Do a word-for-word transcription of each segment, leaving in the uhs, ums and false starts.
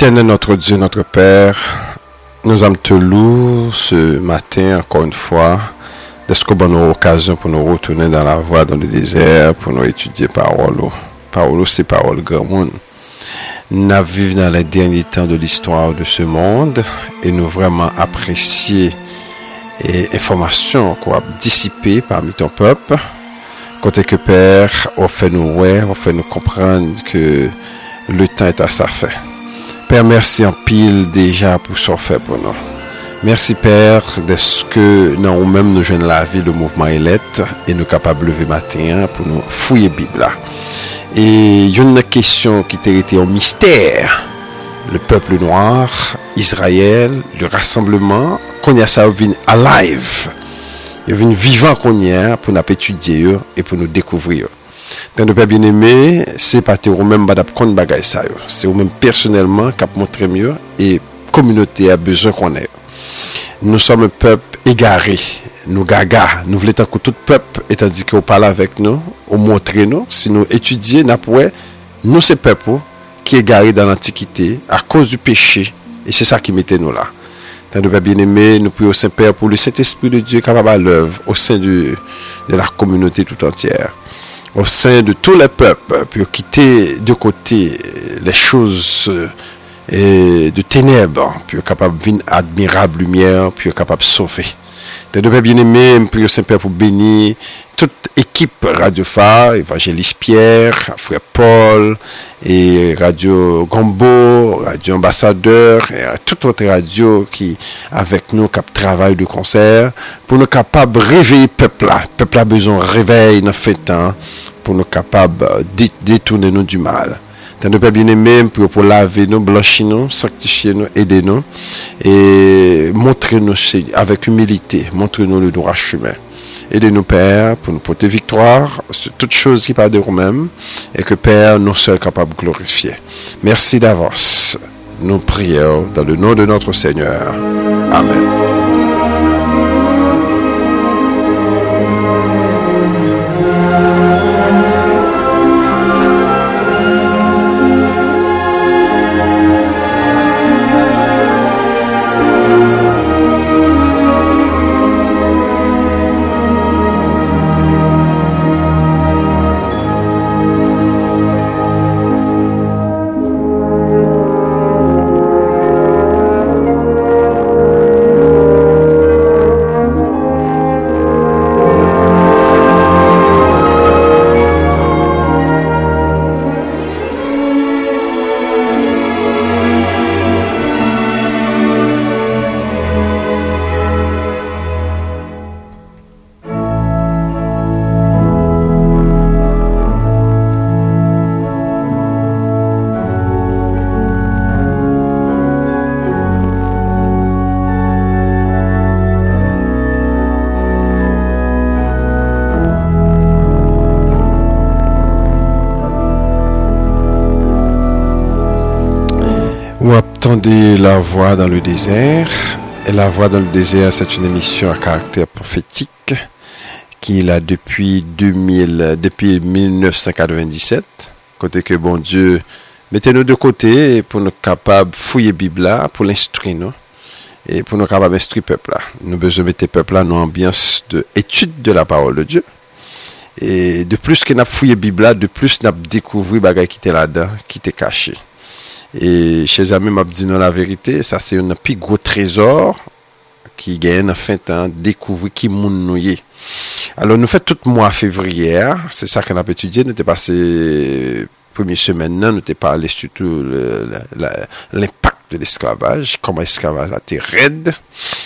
Éternel notre Dieu, notre Père, nous allons te louer ce matin encore une fois, de ce qu'on a une occasion pour nous retourner dans la voie, dans le désert, pour nous étudier parole. Parole, c'est parole grand monde. Nous vivons dans les derniers temps de l'histoire de ce monde et nous vraiment apprécier et informations qu'on a dissipées parmi ton peuple. Côté que Père, on fait nous ouais, on fait nous comprendre que le temps est à sa fin. Père, merci en pile déjà pour ce fait pour nous. Merci Père, de ce que nous même nous joignons la vie, le mouvement élect, et nous capables de lever matin pour nous fouiller la Bible. Et il y a une question qui était été un mystère. Le peuple noir, Israël, le rassemblement, qu'on y a ça vient alive. Il vient vivant qu'on y a pour nous étudier et pour nous découvrir. Tant de Père bien-aimé, c'est pas ou même badap kon bagay ça yo. C'est ou même personnellement qui a montré mieux et communauté a besoin qu'on ait. Nous sommes un peuple égaré, nous gaga, nous voulons tant que tout peuple et tandis qu'on parle avec nous, on montre nous, si nous étudier n'a pas nous c'est peuple qui est égaré dans l'antiquité à cause du péché et c'est ça qui mettait nous là. Tant de Père bien-aimé, nous prions au Saint-Père pour le Saint-Esprit de Dieu capable à l'œuvre au sein du, de la communauté tout entière. Au sein de tous les peuples, pour quitter de côté les choses et de ténèbres, puis capable de venir admirable lumière, puis capable de sauver. Des deux bien-aimés, je prie au Saint-Père pour bénir toute équipe Radio Phare, Évangéliste Pierre, Frère Paul, et Radio Gombo, Radio Ambassadeur, et toute autre radio qui avec nous, qui travaille de concert, pour nous capables de réveiller le peuple là. Le peuple a besoin de réveil dans le temps, pour nous capables de détourner nous du mal. Tant de Père bien-aimé, pour, pour laver nous, blanchir nous, sanctifier nous, aider nous, et montrer nous avec humilité, montrer nous le droit chemin. Aidez-nous, Père, pour nous porter victoire sur toutes choses qui parlent de nous-mêmes, et que, Père, nous sommes capables de glorifier. Merci d'avance. Nous prions dans le nom de notre Seigneur. Amen. Attendez la voix dans le désert. Et la voix dans le désert, c'est une émission à caractère prophétique qui est là depuis deux mille, depuis dix-neuf cent quatre-vingt-dix-sept. Côté que bon Dieu, mettez-nous de côté pour nous capables fouiller la Bible là, pour l'instruire nous et pour nous capables d'instruire le peuple là. Nous besoin mettre le peuple là dans une ambiance d'étude de la parole de Dieu. Et de plus qu'on a fouillé la Bible là, de plus qu'on a découvert les choses qui étaient là-dedans, qui étaient cachées. Et chez amis m'a dit non la vérité, ça c'est un plus gros trésor qui gagne en fin de temps découvrir qui moun nou yé. Alors nous fait tout mois février, c'est ça qu'on a étudié, nous t'ai passé première semaine là, nous t'ai parlé surtout le, le, l'impact de l'esclavage, comment l'esclavage a été raide.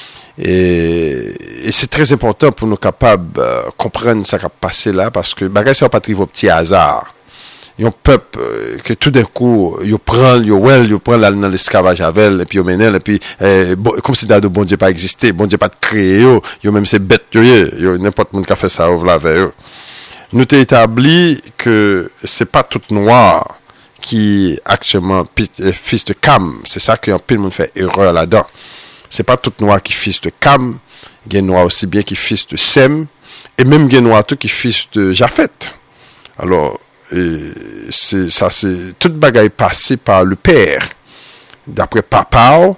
Et, et c'est très important pour nous capables de euh, comprendre ça qui a passé là parce que bagay ça pas arrivé au petit hasard. Il y a un peuple euh, que tout d'un coup, il prend, il well, il prend là dans l'esclavage avec, et puis il mène, et puis, euh, bon, comme si de bon Dieu pas existé, bon Dieu pas créé, il même c'est bête, il n'importe qui a fait ça, ou la veille. Nous t'ai établi que c'est pas tout noir qui, actuellement, fils de Cam. C'est ça que un peu le monde fait erreur là-dedans. C'est pas tout noir qui fils de Cam, il y a noir aussi bien qui fils de Sem, et même il y a noir tout qui fils de Japhet. Alors, et c'est ça, c'est toute bagaille passée par le Père. d'après Papao,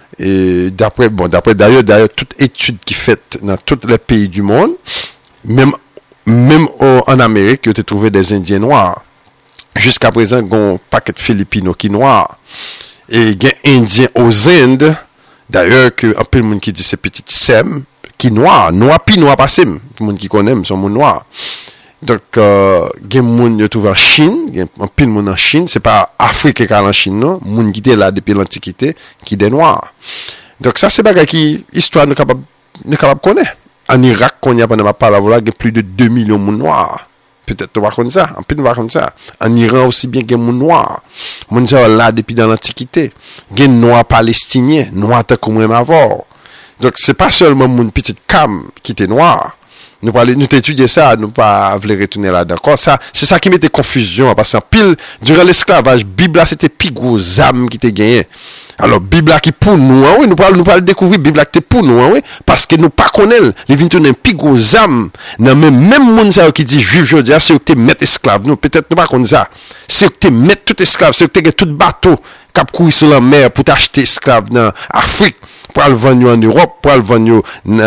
et d'après, bon, d'après d'ailleurs, d'ailleurs, toute étude qui est faite dans tous les pays du monde, même, même en Amérique, il y a trouvé des Indiens noirs. Jusqu'à présent, il y a un paquet de Philippinos qui sont noirs. Et il y a des Indiens aux Indes, d'ailleurs, que un peu de monde qui dit c'est petit Sem, qui noir, noir puis noir pas Sem, le monde qui connaît, sont noirs. Donc, euh, il y a des gens qui trouvent en Chine, il y a un peu de monde en Chine, c'est pas Afrique qui est en Chine, non, les gens qui étaient là depuis l'Antiquité, qui sont noirs. Donc, ça, c'est pas qui, histoire, nous capable, nous capable de connaître. En Irak, qu'on y a pendant ma parole, il y a plus de deux millions de noirs. Peut-être nous va comme ça, en plus nous va comme ça. En Iran aussi bien, il y a des noirs. Les gens là depuis dans l'Antiquité. Il y a des noirs palestiniens, noirs comme même avant. Donc, c'est pas seulement mon petite cam qui était noir. Nous parler, nous étudier ça, nous pas vouloir retourner là d'accord. Ça, c'est ça qui mettait confusion parce que pile durant l'esclavage, Bible c'était plus gros âme qui était gagné. Alors Bible qui pour nous, oui, nous parlons nous parlons découvrir Bible qui pour nous, oui, parce que nous pas connaît, les vient tourner plus gros âme. Non même même monde ça qui dit juif jodi, c'est que tu mettre esclave. Nous peut-être nous pas connaît ça. C'est que tu mettre tout esclave, c'est que tu tout bateau cap courir sur la mer pour t'acheter esclave dans Afrique. Pour le vendre en Europe, pour le vendre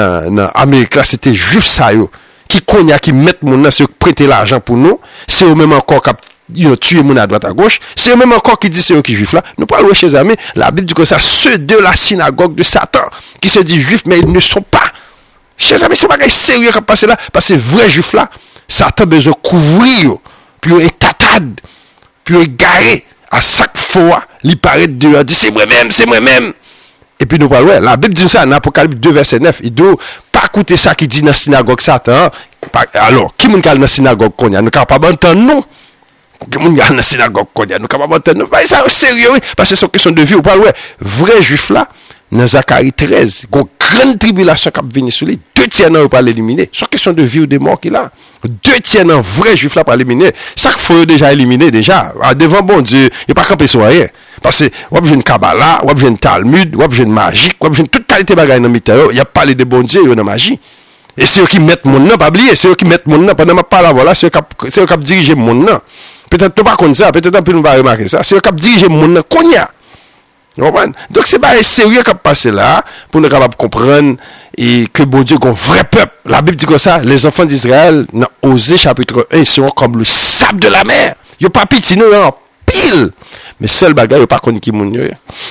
en Amérique, c'était juif ça yo qui connaît qui mettent mon là c'est prêter l'argent pour nous, c'est eux même encore qui ont tué mon à droite à gauche, c'est eux même encore qui dit c'est eux qui juif là. Nous parlons chez amis, la Bible dit que ça ceux de la synagogue de Satan qui se dit juifs mais ils ne sont pas. Chez amis, c'est pas sérieux qui passe là parce que vrai juif là, Satan besoin couvrir puis étatade, puis égaré à chaque fois, il paraît de dire c'est moi-même, c'est moi-même. Et puis nous parlons, la Bible dit ça dans Apocalypse deux, verset neuf. Il doit pas écouter ça qui dit dans la synagogue Satan. Alors, qui moun kal dans la synagogue qu'on y a? Nous ne pas entendre non. Qui moun kal dans la synagogue qu'on y a? Nous ne pas entendre non. Ça sérieux, parce que c'est une question de vie. Vous parlez, vrai juif là, dans Zacharie treize, une grande tribulation qui vient sur lui, deux tiers n'ont pas l'éliminer. C'est une question de vie ou de mort qu'il a. Deux tiers n'ont vrai juif là pas éliminer. Ça qu'il faut déjà éliminer déjà. Devant bon Dieu, il n'y a pas campé sur rien. Parce que, vous avez une Kabbalah, vous avez une Talmud, vous avez une magie, vous avez toute qualité de bagaille dans le milieu, il y a parlé de bon Dieu, il y a une magie. Et c'est eux qui mettent mon nom, pas oublier, c'est eux qui mettent mon nom, pendant ma parole, voilà, c'est eux qui dirigent mon nom. Peut-être pas comme ça, peut-être un peu nous va remarquer ça, c'est eux qui dirigent mon nom, qu'on y a. Vous comprenez? Donc c'est pas sérieux qui passe là, pour nous capables comprendre, et que bon Dieu, un vrai peuple. La Bible dit que ça, les enfants d'Israël, dans Osée chapitre un, ils seront comme le sable de la mer. Ils n'ont pas pitié, non, pile. Mais seul bagage, il n'y a pas connu qui moun yo.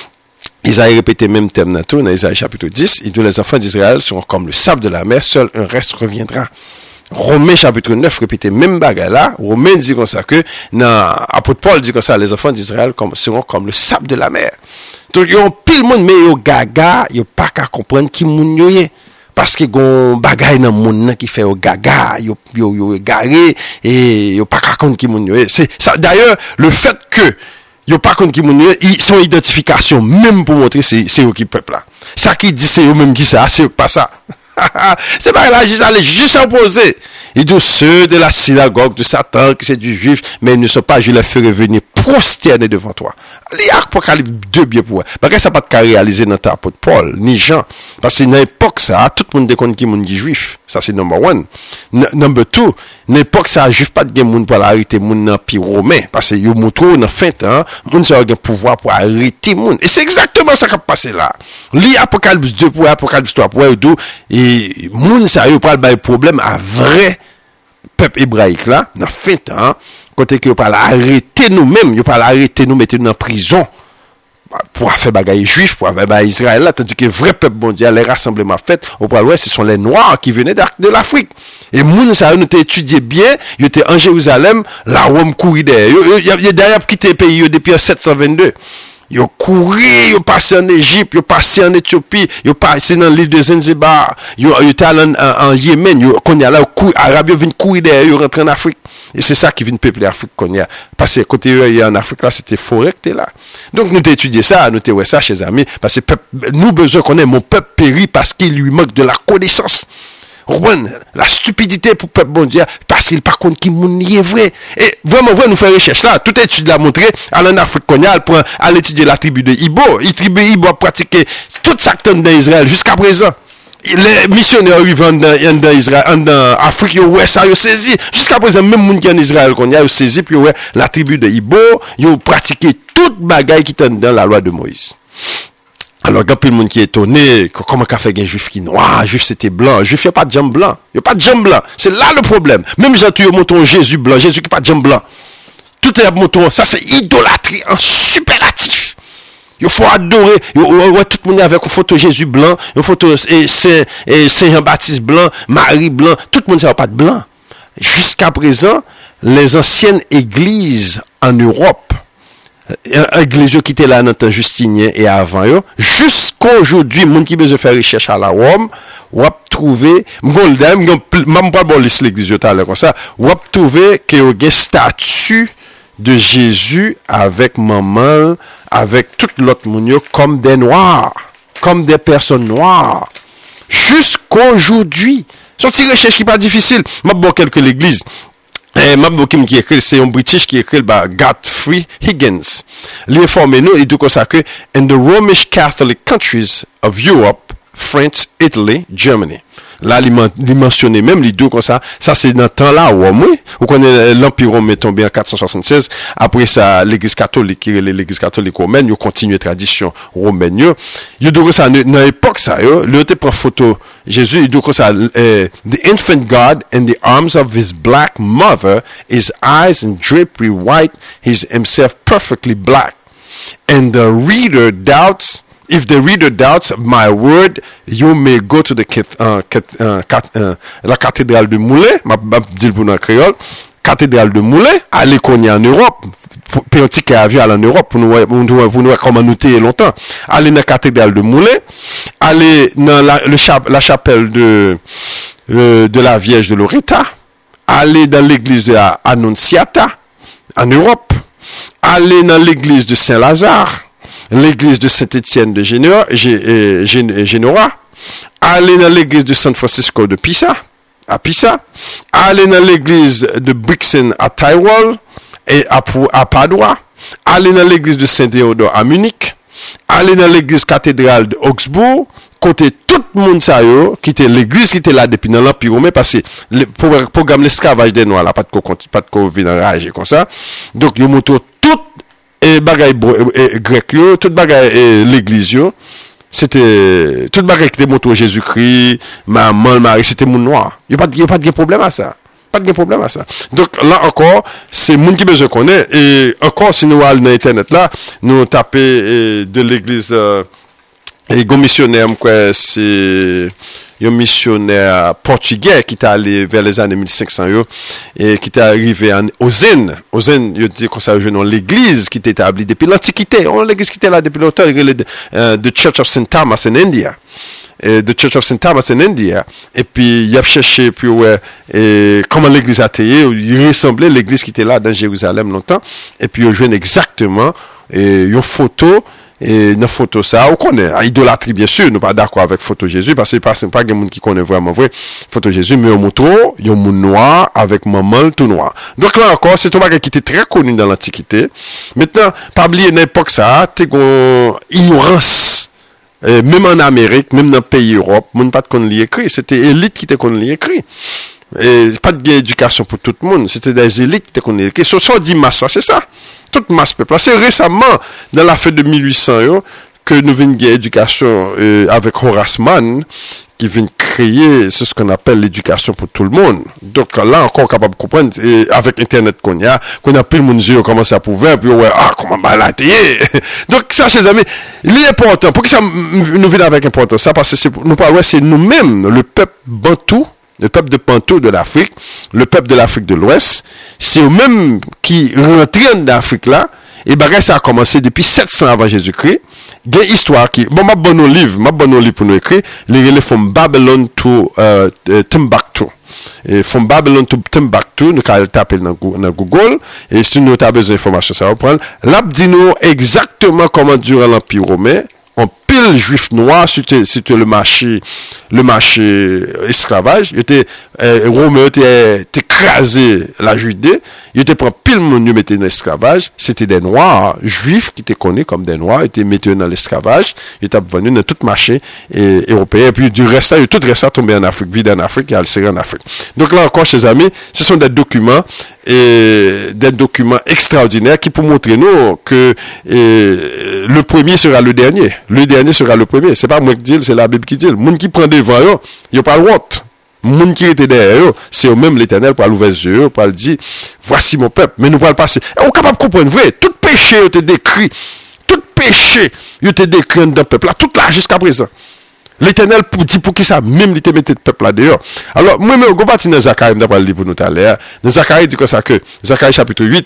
Isaïe répétait même terme dans tout, dans Isaïe chapitre dix, il dit les enfants d'Israël seront comme le sable de la mer, seul un reste reviendra. Romains chapitre neuf répétait même bagage là, Romains dit comme ça que, dans apôtre Paul dit comme ça, les enfants d'Israël seront comme le sable de la mer. Donc, ils ont pile monde, mais ils ont gaga, ils n'ont pas qu'à comprendre qui moun yo yé. Parce que gon bagay dans monde qui fait au gaga, yo yo yo garé et yo pas qu'à comprendre qui moun yo yé. C'est ça d'ailleurs le fait que yo pas contre qui moun ils sont identification même pour montrer c'est c'est eux qui peuple là. Ça qui dit c'est eux même qui ça, c'est pas ça. C'est pas là juste aller juste opposer. Ils disent ceux de la synagogue de Satan qui c'est du juif mais ils ne sont pas je les ferai venir prosterner devant toi. L'Apocalypse deux bien pour parce que ça pas de réaliser dans ta apôtre Paul ni Jean parce que dans l'époque ça tout le monde déconne qui moun dit juif. Ça c'est number one. N- number two, l'époque ça juif pas de moun pour arrêter moun dans puis romain parce que yo montre dans fin temps moun ça a un pouvoir pour arrêter moun et c'est exactement ça qui a passé là. L'Apocalypse deux pour Apocalypse trois pour deux et moun ça yo pas le problème à vrai peuple hébraïque là dans fin temps côté que yo pas arrêter nous-mêmes, yo pas arrêter nous mettre nous en prison pour faire bagaille juif, pour faire bagaille Israël là, tandis que vrai peuple mondial, les rassemblements faits au Pôle Ouest, ce sont les noirs qui venaient de l'Afrique. Et moun ça nous t'ai étudié bien, yo était en Jérusalem, la Rome courir derrière. Yo y a d'ailleurs quitté le pays depuis sept cent vingt-deux. Yo couru, yo passé en Égypte, yo passé en Éthiopie, yo passé dans l'île de Zanzibar, yo yo était en, en, en Yémen, yo qu'on y a là cou arabe vient courir derrière, yo rentre en Afrique. Et c'est ça qui vient peupler l'Afrique qu'on y a. Parce que côté eux en Afrique là, c'était forêt qui était là. Donc nous t'ai étudié ça, nous t'ai ouais ça chez amis parce que peuple, nous besoin qu'on ait mon peuple périt parce qu'il lui manque de la connaissance. La stupidité pour le peuple mondial parce qu'il par contre qui moun est vrai et vraiment vrai nous faire recherche là toute étude l'a montré aller en Afrique coloniale pour aller étudier la tribu de Ibo la tribu Ibo a pratiqué tout ça dans Israël jusqu'à présent les missionnaires arrivent dans Israël dans Afrique yo ouais ça yo saisi jusqu'à présent même moun qui en Israël qu'on y a yo saisi puis ouais la tribu de Ibo yo pratiqué toute bagaille qui était dans la loi de Moïse. Alors, il y a plus de monde qui est étonné, comment qu'a fait un juif qui est noir, juif c'était blanc, juif il n'y a pas de jambe blanc, il n'y a pas de jambe blanc, c'est là le problème. Même gens tu montent Jésus blanc, Jésus qui n'a pas de jambe blanc. Tout est monton, ça c'est idolâtrie en superlatif. Il faut adorer, il faut tout le monde avec une photo Jésus blanc, une photo Saint Jean-Baptiste blanc, Marie blanc, tout le monde n'a pas de blanc. Jusqu'à présent, les anciennes églises en Europe, l'église qui était là dans le temps Justinien et avant eux, jusqu'à aujourd'hui, les gens qui veulent faire recherche à la Rome, ou a trouvé, même pas bon l'église comme ça, ou a trouvé qu'il y a un statut de Jésus avec maman, avec tout l'autre monde comme des noirs, comme des personnes noires, jusqu'à aujourd'hui. C'est une recherche qui n'est pas difficile. Je vais quelques l'église. Et qui écrit, c'est un British qui écrit, bah, Godfrey Higgins. Il informe nous, il dit comme ça que, in the Romish Catholic countries of Europe, France, Italy, Germany. Là, il mentionne même, il dit comme ça, ça c'est dans le temps là, Rome, oui. Vous connaissez l'Empire romain est tombé en quatre cent soixante-seize. Après ça, l'église catholique, qui est l'église catholique romaine, il continue la tradition romaine. Il dit comme ça, dans l'époque, ça, il était prend photo, Jésus, il dit comme ça, uh, the infant God in the arms of his black mother, his eyes in drapery white, his himself perfectly black. And the reader doubts, if the reader doubts my word, you may go to the uh, uh, uh, la cathédrale de Moulins, ma dit pour dans créole, cathédrale de Moulins, allez qu'on y en Europe, puis un petit avion en Europe pour nous pour nous pour nous comment noter longtemps. Allez dans la cathédrale de Moulins, allez dans la, le chap, la chapelle de euh, de la Vierge de Loretta, allez dans l'église de Annonciata en Europe, allez dans l'église de Saint-Lazare, l'église de Saint-Étienne de Génora, Génora, aller dans l'église de San Francisco de Pisa, à Pisa, aller dans l'église de Brixen à Tyrol et à, à Padua, aller dans l'église de Saint-Théodore à Munich, aller dans l'église cathédrale de Augsbourg, côté tout le monde ça yo, qui était l'église qui était là depuis dans l'Empire romain, parce que le programme l'esclavage des noirs là, pas de pas de covid enragé comme ça. Donc yo montre tout et bagay grec yo, tout bagay l'église yo, c'était tout bagay qui était montré Jésus-Christ, maman Marie, c'était mon noir. Il y a pas il y a pas de problème à ça. Pas de problème à ça. Donc là encore, c'est moun qui besoin connaît et encore si nous allons dans internet là, nous taper de l'église euh, et un missionnaire quoi, c'est un missionnaire portugais qui est allé vers les années mille cinq cents yo, et qui est arrivé en Ozen. Ozen, il dit qu'on ça dans l'église qui était établie depuis l'Antiquité. On l'église qui était là depuis longtemps, euh, the Church of Saint Thomas in India. Et the Church of Saint Thomas in India. Et puis il a cherché puis ouais, et comment l'église a été, il ressemblait à l'église qui était là dans Jérusalem longtemps. Et puis il a joué exactement et une photo. Et dans photo ça, on connaît, idolâtrie bien sûr, nous pas d'accord avec photo Jésus, parce que c'est pas quelqu'un qui connaît vraiment vrai photo Jésus, mais on montre, il y a un monde noir avec maman tout noir. Donc là encore, c'est un bagage qui était très connu dans l'Antiquité. Maintenant, pas oublier l'époque ça, t'es une ignorance. Et même en Amérique, même dans le pays Europe, monde pas de qu'on l'y écrit, c'était élite qui était qu'on l'y écrit. Et pas de éducation pour tout le monde, c'était des élites qui étaient qu'on l'y écrit. Ce sont dix masses, ça, c'est ça. Toute masse peuple. C'est récemment, dans la fête de mille huit cents, yo, que nous venons de l'éducation euh, avec Horace Mann, qui vient créer ce qu'on appelle l'éducation pour tout le monde. Donc là, encore capable de comprendre, et avec Internet qu'on y a, qu'on a plus le monde, on commence à pouvoir, puis ouais, ah, comment balader. Donc ça, chers amis, il est important. Pour que ça nous vienne avec importance, ça, parce que c'est, nous parlons, c'est nous-mêmes, le peuple bantou, le peuple de Panto de l'Afrique, le peuple de l'Afrique de l'Ouest, c'est eux-mêmes qui rentrent dans l'Afrique là, et bagay ça a commencé depuis sept cents avant Jésus-Christ. Il y a une histoire qui, bon, ma bonne livre, ma bonne livre pour nous écrire, les relais from Babylon to uh, Timbuktu. Et from Babylon to Timbuktu, nous allons taper dans Google, et si nous avons besoin d'informations, ça va prendre. Là, dit nous exactement comment durant l'Empire romain, en pile juif noir, c'était, c'était le marché, le marché esclavage. Il était, euh, Romain était écrasé la Judée. Il était pris pile monde, mettait dans l'esclavage. C'était des noirs, juifs, qui étaient connus comme des noirs, étaient mis dans l'esclavage. Ils étaient venus dans tout marché et, européen. Et puis, du reste, là, tout le reste a tombé en Afrique, vide en Afrique, et a le en Afrique. Donc là encore, chers amis, ce sont des documents, et des documents extraordinaires qui pour montrer nous que et, le premier sera le dernier. Le dernier sera le premier. C'est pas moi qui dis, c'est la Bible qui dit. Le monde qui prend devant eux, il n'y a pas le honte. Le monde qui était derrière eux, c'est eux-mêmes l'Éternel pour l'ouvrir les yeux, pour le dire, voici mon peuple. Mais nous pas le passer. Et on est capable de comprendre, vrai, tout péché était décrit, tout péché était décrit dans le peuple là, tout là jusqu'à présent. L'Éternel pour dire pour qui ça même il te mettait le peuple là dehors. Alors moi même on va dans Zacharie d'après le livre pour nous tout à l'heure. Dans Zacharie dit que ça que Zacharie chapitre huit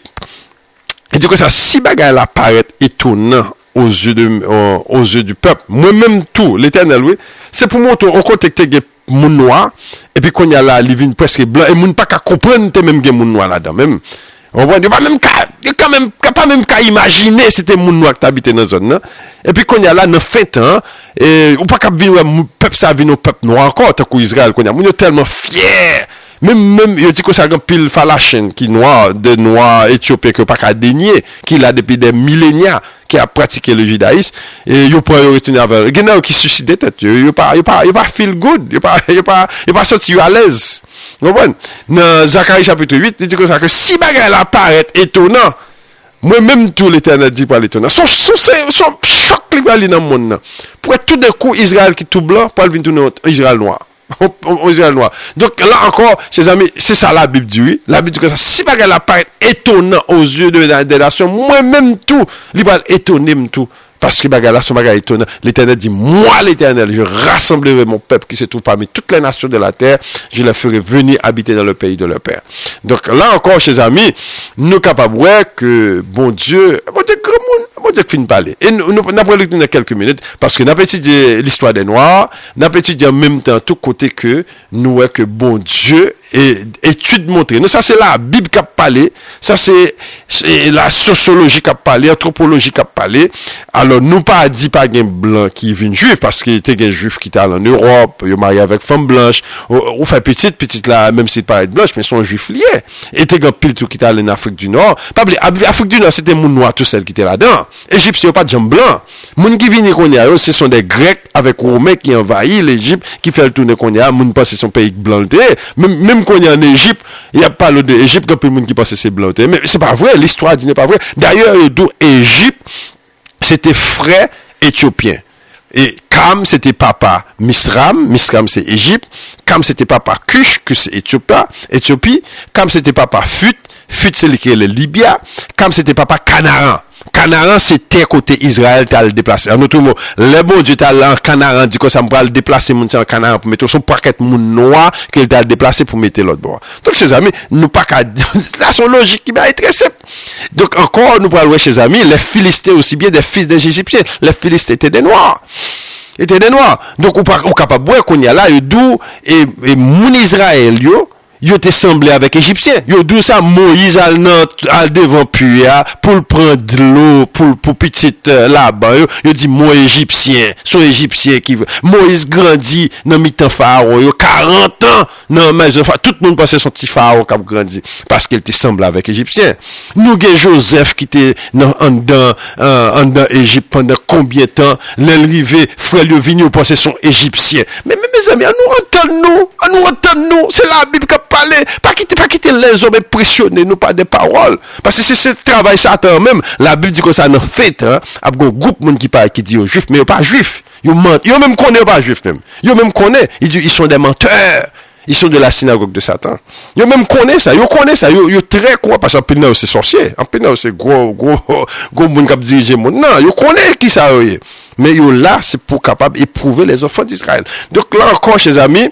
il dit que ça si bagaille là paraît étonnant aux yeux de aux, aux yeux du peuple. Moi même tout l'Éternel oui, c'est pour montrer on contacter mon noir et puis qu'on y a là il vient presque blanc et moun pas qu'à comprendre même gen moun noir là-dedans même. On voit, il pas même quand même pas même qu'à imaginer c'était moun noir qui habitait dans zone là. Et puis qu'on y a là dans fin temps et ou pas qu'à venir peuple ça vient au peuple noir encore tant qu'Israël qu'on y a moun tellement fier. Même même il dit que ça grand pile falachen qui noir de noir éthiopien que pas qu'à dénier qui là depuis des millénaires qui a pratiqué le judaïsme et yo pas retourner avec il y en a qui suicide tête yo pas yo pas yo pas feel good yo pas yo pas yo pas senti à l'aise. Vous comprenez? Dans Zacharie chapitre huit, il dit que ça que si bagaille là paraît étonnant, moi-même tout l'Éternel dit pas l'étonnant. Son son son choc li va aller dans le monde. Pour tout d'un coup Israël qui tout blanc, pour venir tourner Israël noir. Israël noir. Donc là encore, chers amis, c'est ça la Bible dit oui. La Bible dit que ça si bagaille là paraît étonnant aux yeux de la nation, moi-même tout, li va étonner tout. Parce que bagala son bagala étonnant. L'Éternel dit, moi l'Éternel, je rassemblerai mon peuple qui se trouve parmi toutes les nations de la terre, je les ferai venir habiter dans le pays de leur père. Donc là encore, chers amis, nous capables de voir que bon Dieu, bon Dieu, grand monde, bon Dieu qui finit de parler. Et nous, nous, nous avons dans quelques minutes, parce que nous avons étudié l'histoire des Noirs, nous avons étudié en même temps, tout côté que nous voyons que bon Dieu, et étude montrée. Non, ça c'est la Bible qui a parlé, ça c'est, c'est la sociologie qui a parlé, l'anthropologie qui a parlé. Alors nous pas dit pas un blanc qui vient juif parce qu'il était un juif qui était en Europe, il marié avec femme blanche, ou fait petite petite là même si pas être blanche mais son juif lié. Était un pile tout qui était en Afrique du Nord. Pas Afrique du Nord c'était moun noir tout seul qui était là-dedans. Égyptien pas de gens blancs. Moun qui vient qu'on y a ce sont des Grecs avec Romains qui envahissent l'Égypte qui fait le tourner qu'on y a moun pense son pays blanc même même qu'on y a en Égypte, il y a pas le de Égypte quand tout le monde qui pense c'est blanc mais c'est pas vrai, l'histoire dit n'est pas vrai. D'ailleurs d'où Égypte c'était frère éthiopien. Et Kam, c'était papa Misram. Misram, c'est Égypte. Kam, c'était papa Cush. Cush, c'est Éthiopie. Éthiopie. Kam, c'était papa Phut. Phut, c'est le Libya. Kam, c'était papa Canaan. Canaan, c'était côté Israël, t'as le déplacé. En autre mot, le bon Dieu t'as là en Canaan, dit que ça me va le déplacer, mon en Canaan, pour mettre son paquet de moun noir, qu'il t'a déplacé pour mettre l'autre bord. Donc, chers amis, nous pas qu'à, là, son logique qui va être très simple. Donc, encore, nous parlons, chers amis, les Philistins aussi bien des fils des Égyptiens. Les Philistins étaient des Noirs. Étaient des Noirs. Donc, on est capable de voir qu'on y a là, et d'où, et, et mon Israël, yo, yo te semblé avec Égyptien. Yo d'où ça Moïse al nan al devant puya pour prendre de l'eau pour pour petite euh, là-bas. Yo, yo dit moi Égyptien, son Égyptien qui Moïse grandit dans mi-temps pharaon. Yo quarante ans non mais tout le monde pensait son petit pharaon qui a grandi parce qu'il te semblé avec Égyptien. Nous gen Joseph qui était dans en dans en dans Égypte pendant combien de temps l'arrivée frère yo vini pensait son Égyptien. Mais, mais mes amis, nous entendons nous, nous entendons nous, c'est la Bible qui parler, pas quitter, pas quitter les hommes impressionnés, nous pas des paroles. Parce que c'est ce travail Satan même. La Bible dit que ça en fait, hein. Un groupe monde qui parle, qui dit aux juifs, mais ils pas juifs. Ils mentent. Ils même connaissent pas juifs même. Ils même connaissent. Ils disent, ils sont des menteurs. Ils sont de la synagogue de Satan. Ils même connaissent ça. Ils connaissent ça. Ils sont très quoi, parce qu'en pénal, c'est sorcier. En pénal, c'est gros, gros, gros monde qui dirige le monde. Non, ils connaissent qui ça est. Mais ils là, c'est pour capable d'éprouver les enfants d'Israël. Donc là encore, chers amis,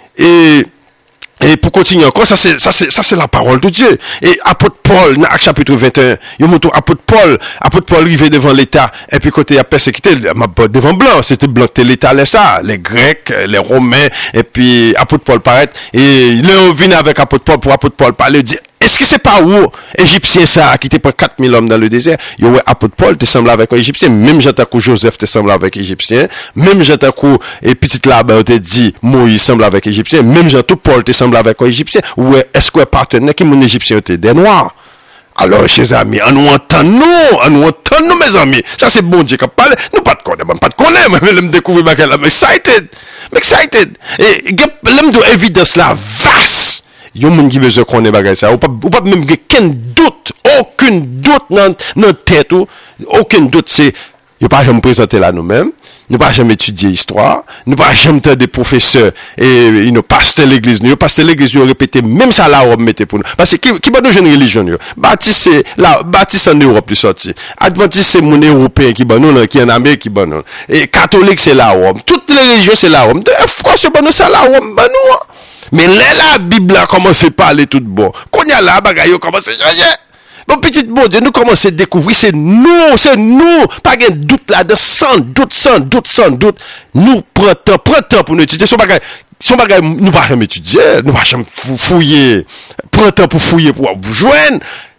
et, Et pour continuer encore, ça c'est, ça c'est, ça c'est la parole de Dieu. Et apôtre Paul, dans Actes chapitre vingt et un, il montre apôtre Paul, apôtre Paul arrivé devant l'État, et puis côté il a persécuté, devant blanc, c'était blanc, l'État, les ça, les Grecs, les Romains, et puis apôtre Paul paraît, et il est venu avec apôtre Paul, pour apôtre Paul parler, dit, Est-ce que c'est pas où Égyptien ça qui te prend quatre mille hommes dans le désert? Yo ouais apôtre Paul te semble avec un Égyptien, même Jean-Takou Joseph te semble avec Égyptien, même Jean-Takou et petite là-bas te dit Moïse semble avec Égyptien, même Jean-Tout Paul te semble avec un Égyptien. Ou est-ce que partenaire qui mon Égyptien était des noirs? Alors, chers amis, on nous entend nous, on nous entend nous, mes amis. Ça, c'est bon Dieu qui parle. Nous, pas de connaître, pas de connaître, mais je me découvre, je suis excited. Je suis excited. Et, je me dis, évidence là, vaste. Il y a des gens qui besoin de connaître ça. Ou pas, ou pas même aucun doute, aucun doute dans notre tête, aucun doute, c'est, il n'y a pas jamais présenter là nous-mêmes. Nous pas jamais étudier l'histoire, nous pas jamais entendre des professeurs et nous pasteur l'église, nous pasteur l'église nous répéter même ça là on mettait pour nous. Parce que qui qui pas de jeune religion yo. Baptiste c'est là baptiste en Europe plus sorti. Adventiste c'est mon européen qui bon nous qui en Amérique qui bon nous. Et catholique c'est là Rome. Toutes les religions c'est là Rome. De France c'est bon nous ça là Rome bon nous. Mais là la Bible a commencé à parler tout bon. Qu'on y a là bagaille commence à changer. Mon petit bon Dieu, nous commençons à découvrir, c'est nous, c'est nous, pas de doute là, de sans doute, sans doute, sans doute. Nous prenons temps, prenons temps pour nous étudier. Son bagage, son bagage, nous pas jamais étudier, nous pas jamais fouiller. Prenons temps pour fouiller, pour vous joindre.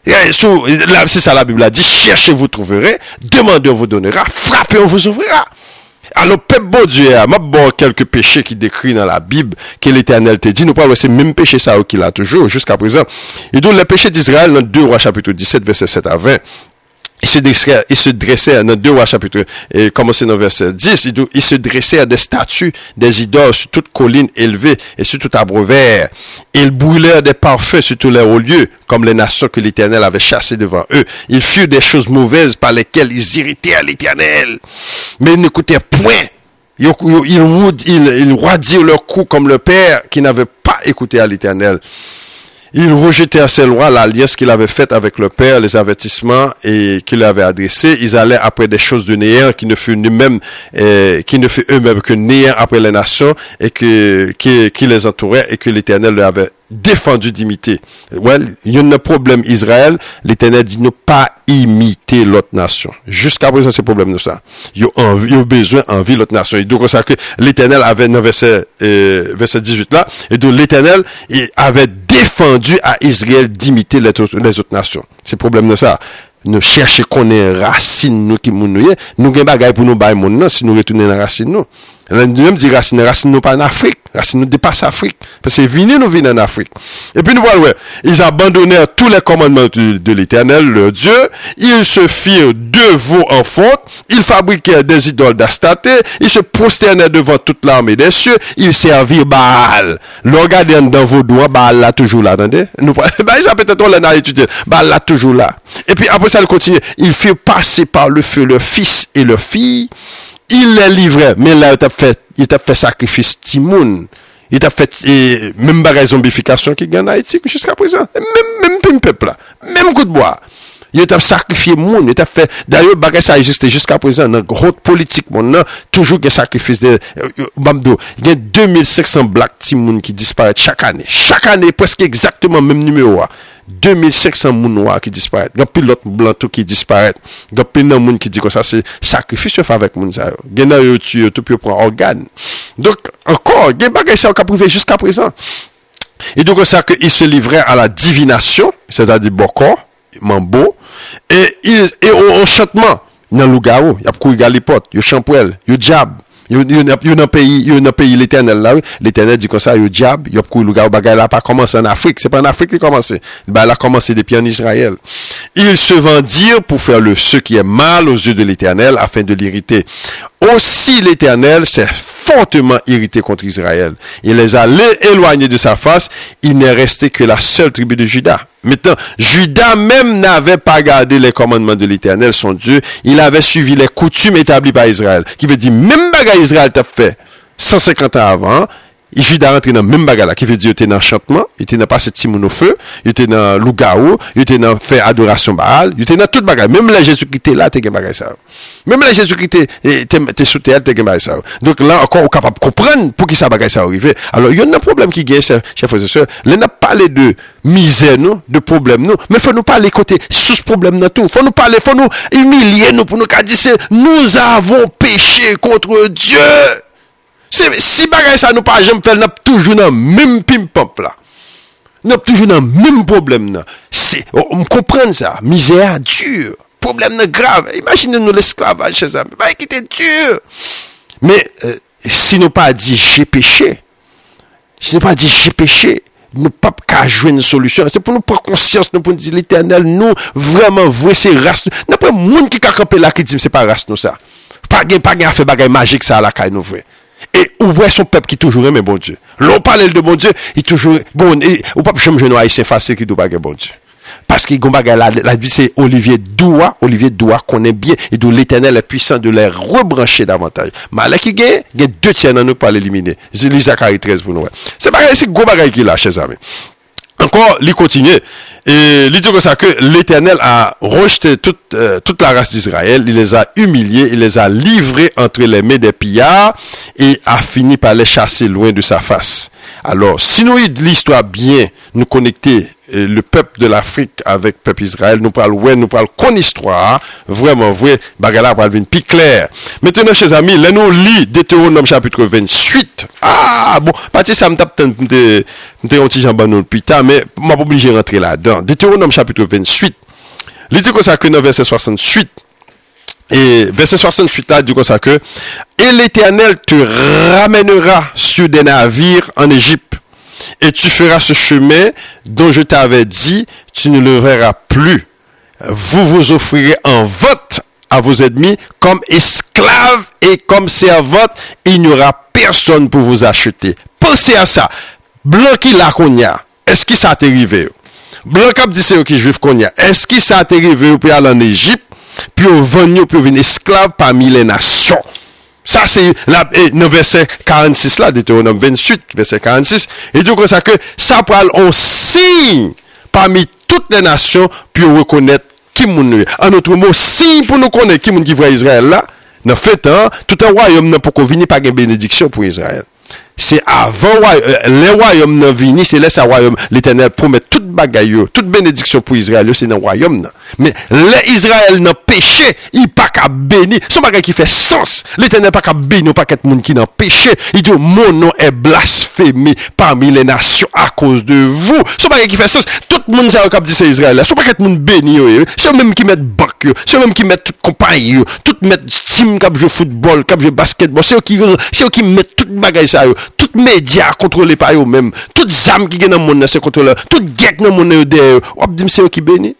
Là, c'est ça la Bible a dit, cherchez, vous trouverez, demandez, on vous donnera, frappez, on vous ouvrira. Alors, peuple bon Dieu, m'a bon quelques péchés qui décrit dans la Bible, que l'Éternel te dit, nous parlons de ces mêmes péchés ça qu'il a toujours, jusqu'à présent. Et donc, les péchés d'Israël, dans deux Rois chapitre dix-sept, verset sept à vingt, il se dressait, il se dressait dans deux Rois chapitre, et commencé dans verset dix, il, il se dressait à des statues, des idoles sur toute colline élevée et sur tout arbre vert. Ils brûlèrent des parfums sur tous les hauts lieux, comme les nations que l'Éternel avait chassées devant eux. Ils furent des choses mauvaises par lesquelles ils irritaient à l'Éternel. Mais ils n'écoutaient point. Ils, ils, ils, ils roidirent leur cou comme le père qui n'avait pas écouté à l'Éternel. Ils rejetaient à ses lois l'alliance qu'il avait faite avec le Père, les avertissements et qu'il avait adressés. Ils allaient après des choses de néant qui ne furent eux-mêmes, eh, qui ne furent eux-mêmes que néant après les nations et que, qui, qui les entouraient et que l'Éternel leur avait défendu d'imiter. Well, il y a un problème Israël, l'Éternel dit ne pas imiter l'autre nation. Jusqu'à présent, c'est problème de ça. Il y a envie, il y a besoin envie l'autre nation. Et donc, ça que l'Éternel avait dans verset, euh, verset dix-huit là, et donc l'Éternel avait défendu à Israël d'imiter les autres, les autres nations. C'est problème de ça. Nous cherchons qu'on ait racine nous qui nous nous avons bagaille pour nous bailler mon si nous retourner dans racine nous. Nous même dire racine racine nous pas en Afrique, racine nous dépasse Afrique parce que venir nous vient en Afrique. Et puis nous voyons ouais, ils abandonnèrent tous les commandements de, de l'Éternel leur Dieu, ils se firent deux veaux en fonte, ils fabriquèrent des idoles d'Astaté, ils se prosternèrent devant toute l'armée des cieux, ils servirent Baal. Le regardez dans vos doigts, Baal là toujours là, attendez. Nous bah ça peut-être on l'a étudié. Baal là toujours là. Et puis après ça il continue, ils furent passés par le feu leur fils et leur fille. Il les livrait, mais là, il a fait, il a fait sacrifice Timoun. Il a fait, et, même bagage zombification qui gagne en Haïti jusqu'à présent. Même, même peuple là. Même coup de bois. Il a sacrifié moun. Il a fait, d'ailleurs, bagage ça existe jusqu'à présent. Dans la haute politique, mon toujours des sacrifices de, euh, Bamdo. Il y a deux mille cinq cents black Timoun qui disparaissent chaque année. Chaque année, presque exactement même numéro. deux mille cinq cents moun noirs qui disparaissent. Il y a pilote blanc qui disparaissent. Il y a plein de moun qui dit que ça c'est sacrifice fait avec moun ça. Il y a yo tué tout pour prendre organe. Donc encore, il y a bagage ça qui a privé jusqu'à présent. Et donc ça que il se livrait à la divination, c'est-à-dire Boko, Mambo et il et au chantement dans loup-garou, il y a couru galipote, il y a champouel, il y a diable. Il y a un pays, il y a un pays l'Éternel là, oui. L'Éternel dit comme ça, il y a diable, il y a beaucoup de bagay là pas commencé en Afrique, c'est pas en Afrique qu'il a commencé. Ben, il a commencé depuis en Israël. Ils se vendirent pour faire le ce qui est mal aux yeux de l'Éternel afin de l'irriter. Aussi l'Éternel s'est fortement irrité contre Israël. Il les a éloignés de sa face. Il n'est resté que la seule tribu de Juda. Maintenant, Juda même n'avait pas gardé les commandements de l'Éternel, son Dieu. Il avait suivi les coutumes établies par Israël. Qui veut dire, même bagaille Israël t'a fait cent cinquante ans avant, Juda rentré dans même bagarre là, qui veut dire, il était dans enchantement, il était dans passé Timoun au feu, il était dans loup-garou, il était dans fait adoration Baal, il était dans toute bagarre. Même les Jésus qui était là, t'es bagarre ça. Même les Jésus qui était, t'es sous terre, t'es bagarre ça. Donc là, encore, on est capable de comprendre pour qui ça bagarre ça arrive. Alors, il y a un problème qui gagne, chers frères et sœurs. Là, on a parlé de misère, nous, de problème, nous, mais faut nous parler côté sous problème dans tout. Faut nous parler, faut nous humilier, nous, pour nous dire, nous avons péché contre Dieu. Si bagay ça nous pas jamais fait, nous toujours dans même pim pam là. Nous sommes toujours dans le même problème. C'est, on comprend ça. Misère dure. Problème grave. Imaginez-nous l'esclavage chez eux. Bah, qui était dur. Mais euh, si nous pas dit j'ai péché, si nous pas dit j'ai péché, nous pas qu'à jouer une solution. C'est pour nous prendre conscience, nous pour nous dire l'Éternel, nous vraiment vrai c'est race. N'a pas monde qui a campé là qui dit c'est pas race nous ça. Pas gain pas gain fait bagaille magique ça à la caille nous vrai. Et ouvrir son peuple qui toujours aime bon Dieu. L'on parle de bon Dieu, il toujours bon et ou pas jamais jeune haïtien facile qui doit pas bon Dieu. Parce que la, la, la Bible c'est Olivier Doua, Olivier Doua connaît bien et d'où l'Éternel est puissant de les rebrancher davantage. Mais là qui gagne, il y a deux tiers dans nous pour l'éliminer. Je lis Zacharie treize pour nous. C'est pas c'est gros bagaille qui là, chers amis. Encore, il continue. Et il dit comme ça que l'Éternel a rejeté toute, euh, toute la race d'Israël, il les a humiliés, il les a livrés entre les mains des pillards et a fini par les chasser loin de sa face. Alors, si nous l'histoire bien, nous connecter euh, le peuple de l'Afrique avec le peuple Israël, nous parlons, ouais, nous parlons qu'on histoire, vraiment vrai, bagala pour venir plus clair. Maintenant, chers amis, là nous lit Deutéronome chapitre vingt-huit. Ah, bon, parti ça me tape tant de, de, un petit jambon depuis tard, mais m'a pas obligé de rentrer là-dedans. Deutéronome chapitre vingt-huit. Il dit comme ça que dans verset soixante-huit, et verset soixante-huit là, dit comme ça que, et l'Éternel te ramènera sur des navires en Égypte, et tu feras ce chemin dont je t'avais dit, tu ne le verras plus. Vous vous offrirez en vote à vos ennemis comme esclaves et comme servantes, il n'y aura personne pour vous acheter. Pensez à ça. Blanc qui l'a qu'on y a, est-ce que ça t'est arrivé? Blanc qui dit c'est qui juif qu'on y a, est-ce que ça t'est arrivé pour aller en Égypte, puis on venir pour venir esclave parmi les nations? Ça, c'est le verset quarante-six là, Deutéronome vingt-huit, verset quarante-six. Et donc, ça que ça prend un signe parmi toutes les nations, puis on reconnaître qui moun. En autre mot, signe pour nous connaître qui moun qui voit Israël là, dans fait, hein, tout un royaume n'a pas venir par une bénédiction pour Israël. C'est avant euh, les royaumes n'ont venu, c'est là ça royaume. L'Éternel promet toute bagaille, toute bénédiction pour Israël, c'est dans le royaume. Mais les Israël n'ont péché, il pas qu'à bénir. C'est un bagage qui fait sens. L'Éternel pas qu'à bénir, pas qu'à monde qui n'ont péché. Il dit mon nom est blasphémé parmi les nations à cause de vous. C'est un bagage qui fait sens. Tout le monde sait qu'il dit c'est Israël. C'est pas qu'à monde béni. C'est eux même qui mettent banque, c'est eux même qui mettent toute compagnie, tout mettent team qui joue football, qui joue basketball, c'est eux qui c'est eux qui mettent toute bagaille ça. Tout média contrôlé par eux même, toute âme qui gagne dans le monde c'est contrôlé, toute guerre dans le monde derrière. On dit c'est eux qui bénit.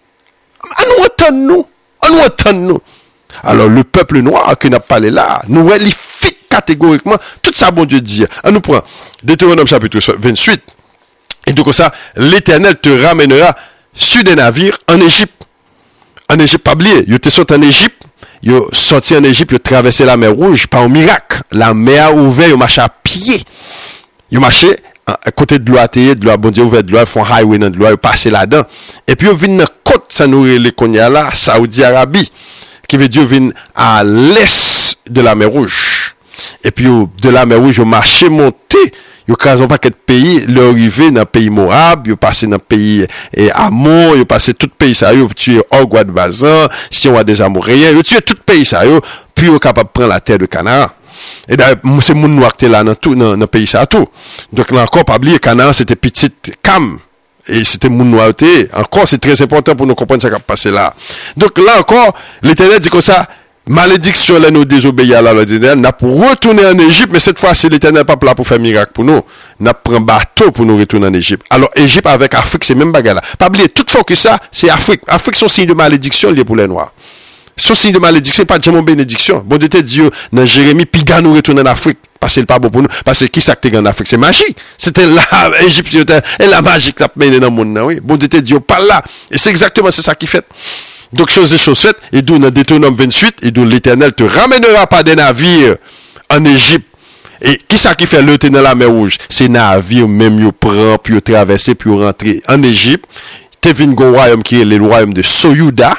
À nous entendre nous, à nous entendre nous. Alors le peuple noir qui n'a pas parlé là, nous il fit catégoriquement tout ça bon Dieu dit. On nous prend Deutéronome chapitre vingt-huit. Et donc ça, l'Éternel te ramènera sur des navires en Égypte. En Égypte pas oublier, il était sorti en Égypte. Ils sont sortis en Égypte, ils ont traversé la mer Rouge par un miracle. La mer a ouvert, ils ont marché à pied. Ils ont marché à côté de l'eau, de l'eau, bon Dieu, ouvert de l'eau, ils font highway dans de l'eau, ils passent là-dedans. Et puis ils viennent dans la côte, ça nous les Konya là, Saoudi-Arabie, qui veut dire viennent à l'est de la mer Rouge. Et puis de la mer Rouge, ils ont marché, monté. Ils ont pas quelques pays, ils sont arrivés dans le pays Moab, ils ont passé dans le pays Ammon, ils ont passé tout le pays, ça, ils ont tué Og, Ouad, Bazan, si on a des Amoréens, ils ont tué tout le pays, ça, puis ils sont capables de prendre la terre de Canaan. Et d'ailleurs, c'est mon noir qui est là dans tout, dans le pays, ça, tout. Donc là encore, pas oublier, Canaan, c'était petite Cam. Et c'était mon noirté. Encore, c'est très important pour nous comprendre ce qui a passé là. Donc là encore, l'Éternel dit comme ça, malédiction là nous désobéir à l'Éternel, n'a pour retourner en Égypte, mais cette fois c'est l'Éternel pas là pour faire miracle pour nous, n'a pris bateau pour nous retourner en Égypte. Alors Égypte avec Afrique c'est même bagarre là. Pas oublier toute fois que ça c'est Afrique. Afrique sont signe de malédiction lié pour les noirs. Son signe de malédiction pas jamais bénédiction. Bon Dieu te dit dans Jérémie piga nous retourner en Afrique parce que c'est pas bon pour nous parce que qui ça qui en Afrique c'est magie. C'était là Égypte et la magie qui a mené dans le monde oui. Bon Dieu te dit pas là et c'est exactement c'est ça qui fait. Donc, chose et chose faite, et d'où dans Deutéronome vingt-huit, et d'où l'Éternel te ramènera par des navires en Égypte. Et qui ça qui fait le dans la mer Rouge? Ces navires, même, ils prennent, puis ils traversent, puis ils rentrent en Égypte. T'es venu un royaume qui est le royaume de Soyuda,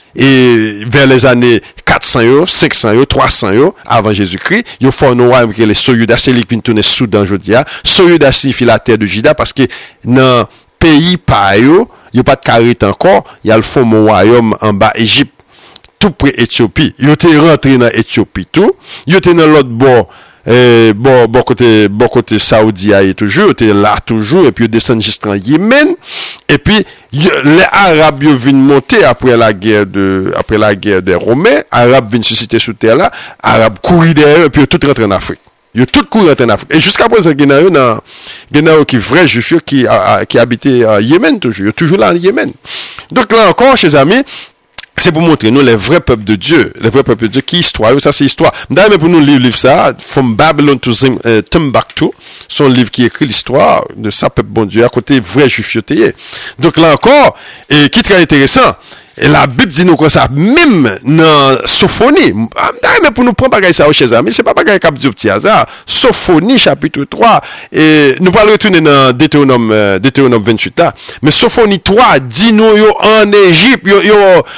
et vers les années quatre cents, cinq cents, trois cents avant Jésus-Christ, ils font un royaume qui est le Soyuda, c'est lui qui vient tourner Soudan aujourd'hui. Soyuda signifie la terre de Juda, parce que dans pays par eux, il n'y a pas de carré encore, il y a le fond mon royaume en bas Égypte, tout près Éthiopie. Il était rentré dans Éthiopie tout, il était dans l'autre bord Et bon, bon côté, bon côté saoudien est toujours, était là toujours, et puis ils descendent jusqu'en Yémen. Et puis, y, les Arabes viennent monter après la guerre de, après la guerre des Romains. Arabes viennent susciter sous terre là. Arabes courir derrière, et puis ils tout rentrent en Afrique. Ils tout courent en Afrique. Et jusqu'à présent, il y en a un qui est vrai juif, qui, qui habitait en Yémen toujours. Il est toujours là en Yémen. Donc là encore, chers amis, c'est pour montrer nous les vrais peuples de Dieu, les vrais peuples de Dieu qui histoire, ça c'est histoire. D'ailleurs, pour nous lire livre ça, From Babylon to Zim, euh, Timbuktu, son livre qui écrit l'histoire de ça peuple bon Dieu à côté vrai juif yotéier. Donc là encore, et qui est très intéressant. Et la Bible dit nous comme ça, même dans Sophonie, mais pour nous prendre bagaille ça, chers amis, c'est pas bagaille cap du petit hasard. Sophonie, chapitre trois, et nous allons retourner dans Deutéronome, euh, Deutéronome vingt-huit, là. Mais Sophonie trois dit nous, yo, en Égypte, yo, yo,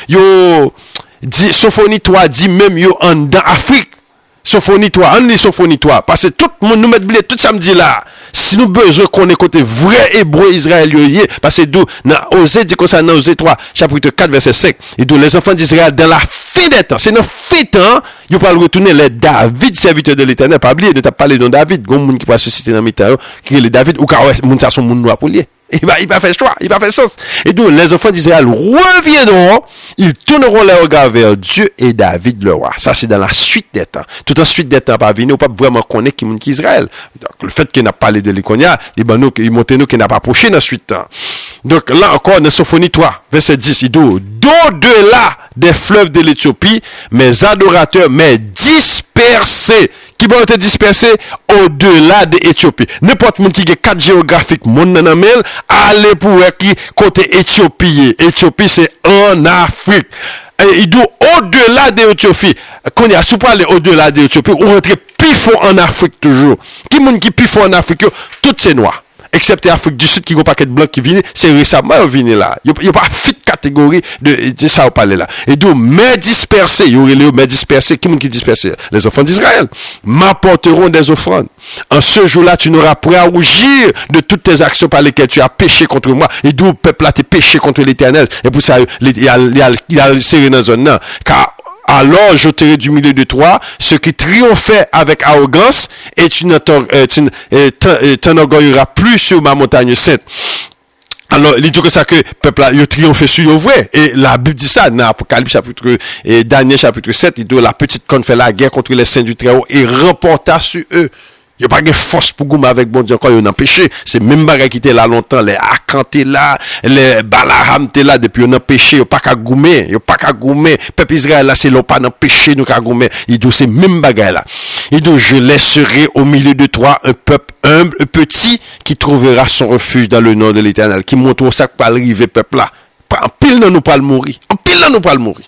yo, dit, Sophonie trois dit même, yo, en, dans Afrique. Sophonie trois, on lit Sophonie trois, parce que tout le monde nous met blé tout samedi là. Si nous besoin qu'on ait côté vrai hébreu israélien, parce que d'où, dans Osée dit comme ça, dans Osée trois, chapitre quatre, verset cinq, et d'où les enfants d'Israël, dans la fin des temps, c'est dans la fin des temps, ils peuvent retourner les David, serviteurs de l'éternel, pas oublier de parler de David, il y a un monde qui peut susciter dans le temps, qui est le David, ou car ouais, ça son monde noir pour lier. Il va, il va faire choix, il va faire sens. Et donc, les enfants d'Israël reviendront, ils tourneront les regards vers Dieu et David le roi. Ça, c'est dans la suite des temps. Tout en suite des temps, pas venir, on peut vraiment connaître qui est Israël. Donc, le fait qu'il n'a pas parlé de l'Iconia, les banos, ils montent nous, qu'il n'a pas approché dans la suite temps. Donc, là encore, dans Sophonie trois, verset dix, il dit, d'au-delà des fleuves de l'Éthiopie, mes adorateurs, mes dispersés, qui vont être dispersés au-delà de l'Éthiopie. N'importe monde qui a quatre géographiques, monde dans mail, allez pour qui côté Éthiopie. Éthiopie, c'est en Afrique. Et il dit au-delà de l'Éthiopie. Quand il y a sous parler au-delà de l'Éthiopie, on rentre pifon en Afrique toujours. Qui monde qui pifon en Afrique, tout c'est noir. Excepté Afrique du Sud qui a un paquet de blancs qui viennent, c'est récemment venu là. Il n'y a pas fit catégorie de, de ça au palais là. Et donc, mais dispersés, il y aurait les mais dispersés, qui qui dispersés? Les enfants d'Israël m'apporteront des offrandes. En ce jour-là, tu n'auras point à rougir de toutes tes actions par lesquelles tu as péché contre moi. Et d'où le peuple a péché contre l'Éternel. Et pour ça, il a, il a, il a serré dans la zone là. Car alors j'ôterai du milieu de toi ce qui triomphait avec arrogance et tu ne t'enorgueilleras plus sur ma montagne sainte. Alors, il dit que ça que le peuple a triomphé sur le vrai. Et la Bible dit ça dans Apocalypse chapitre, et Daniel chapitre sept, il dit la petite conne fait la guerre contre les saints du Très-Haut et remporta sur eux. Il n'y a pas de force pour goumer avec bon Dieu encore, il y a un péché. C'est même bagay qui était là longtemps, les Akan étaient là, les Balaam étaient là, depuis on a péché, il n'y a pas qu'à goumer, il n'y a pas qu'à goumer. Peuple Israël là, c'est l'on pas dans péché, nous qu'à goumer. Il dit, c'est même bagay là. Il dit, je laisserai au milieu de toi un peuple humble, un petit, qui trouvera son refuge dans le nom de l'Éternel, qui montre au sac pas arriver peuple là. En pile, non, nous pas le mourir. En pile, non, nous pas le mourir.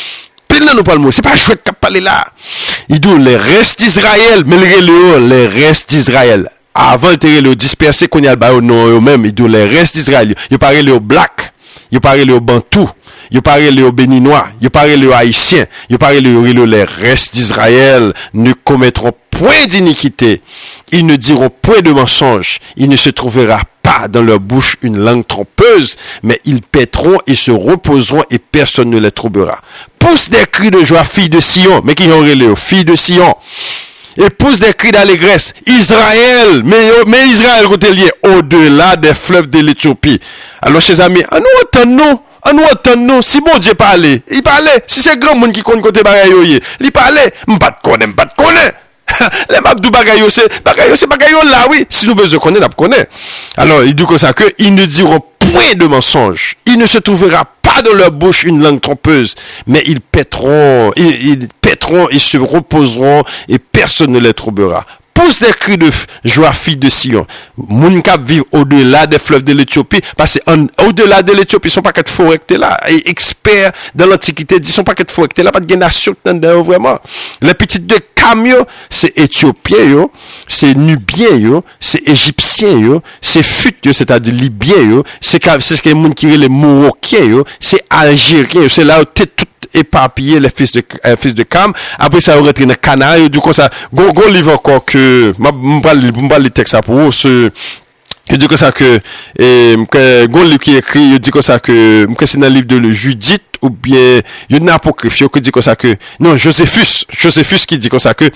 Là, nous parlons, c'est pas chouette qu'à parler là. Il dit les restes d'Israël, mais les, les restes d'Israël. Avant de le disperser, qu'on y a le nom eux-mêmes, il dit les restes d'Israël. Il parle aux Blacks, il parle aux Bantous, il parle aux Béninois, il parle aux Haïtiens, il parle aux les restes d'Israël ne commettront point d'iniquité. Ils ne diront point de mensonges. Il ne se trouvera pas dans leur bouche une langue trompeuse, mais ils paîtront et se reposeront et personne ne les troublera. Pousse des cris de joie, filles de Sion, mais qui ont relé, filles de Sion. Et pousse des cris d'allégresse. Israël, mais, mais Israël, côté lié, au-delà des fleuves de l'Éthiopie. Alors, chers amis, à nous entendons, à nous entendons, si bon Dieu parlait, il parlait, si c'est grand monde qui compte côté bagaille, il parlait, m'pas de connaît, m'pas de connaît. Les mabdou bagayo c'est bagayo c'est bagayo là oui si nous besoin connaître n'a connaît. Alors il dit comme ça que ils ne diront point de mensonges, il ne se trouvera pas dans leur bouche une langue trompeuse, mais ils paîtront, ils, ils paîtront, ils se reposeront et personne ne les troublera. Pousse des cris de joie, fille de Sion. Moun kap vivent au-delà des fleuves de l'Éthiopie, parce que au-delà de l'Éthiopie, ils sont pas qu'à forêt que là. Et experts dans l'Antiquité disent, ils sont pas qu'à forêt que là, pas de nation vraiment. Les petites de camions, c'est Éthiopien, yo, c'est Nubien, yo, c'est Égyptien, yo, c'est Fut, yo, c'est-à-dire Libyen, yo, c'est ce que les moun qui les Marocains, yo, c'est Algérien, c'est là où t'es tout éparpillé les fils de euh, fils de Cam. Après ça on rentre dans Canaries, du coup ça gon gon livre encore que m'pas m'pas le texte pour ce je dis que ça que et gon livre qui écrit, je dis que ça que c'est dans le livre de Judith ou bien il y a un apocryphe qui dit que ça que non Joséphus Joséphus qui dit que ça que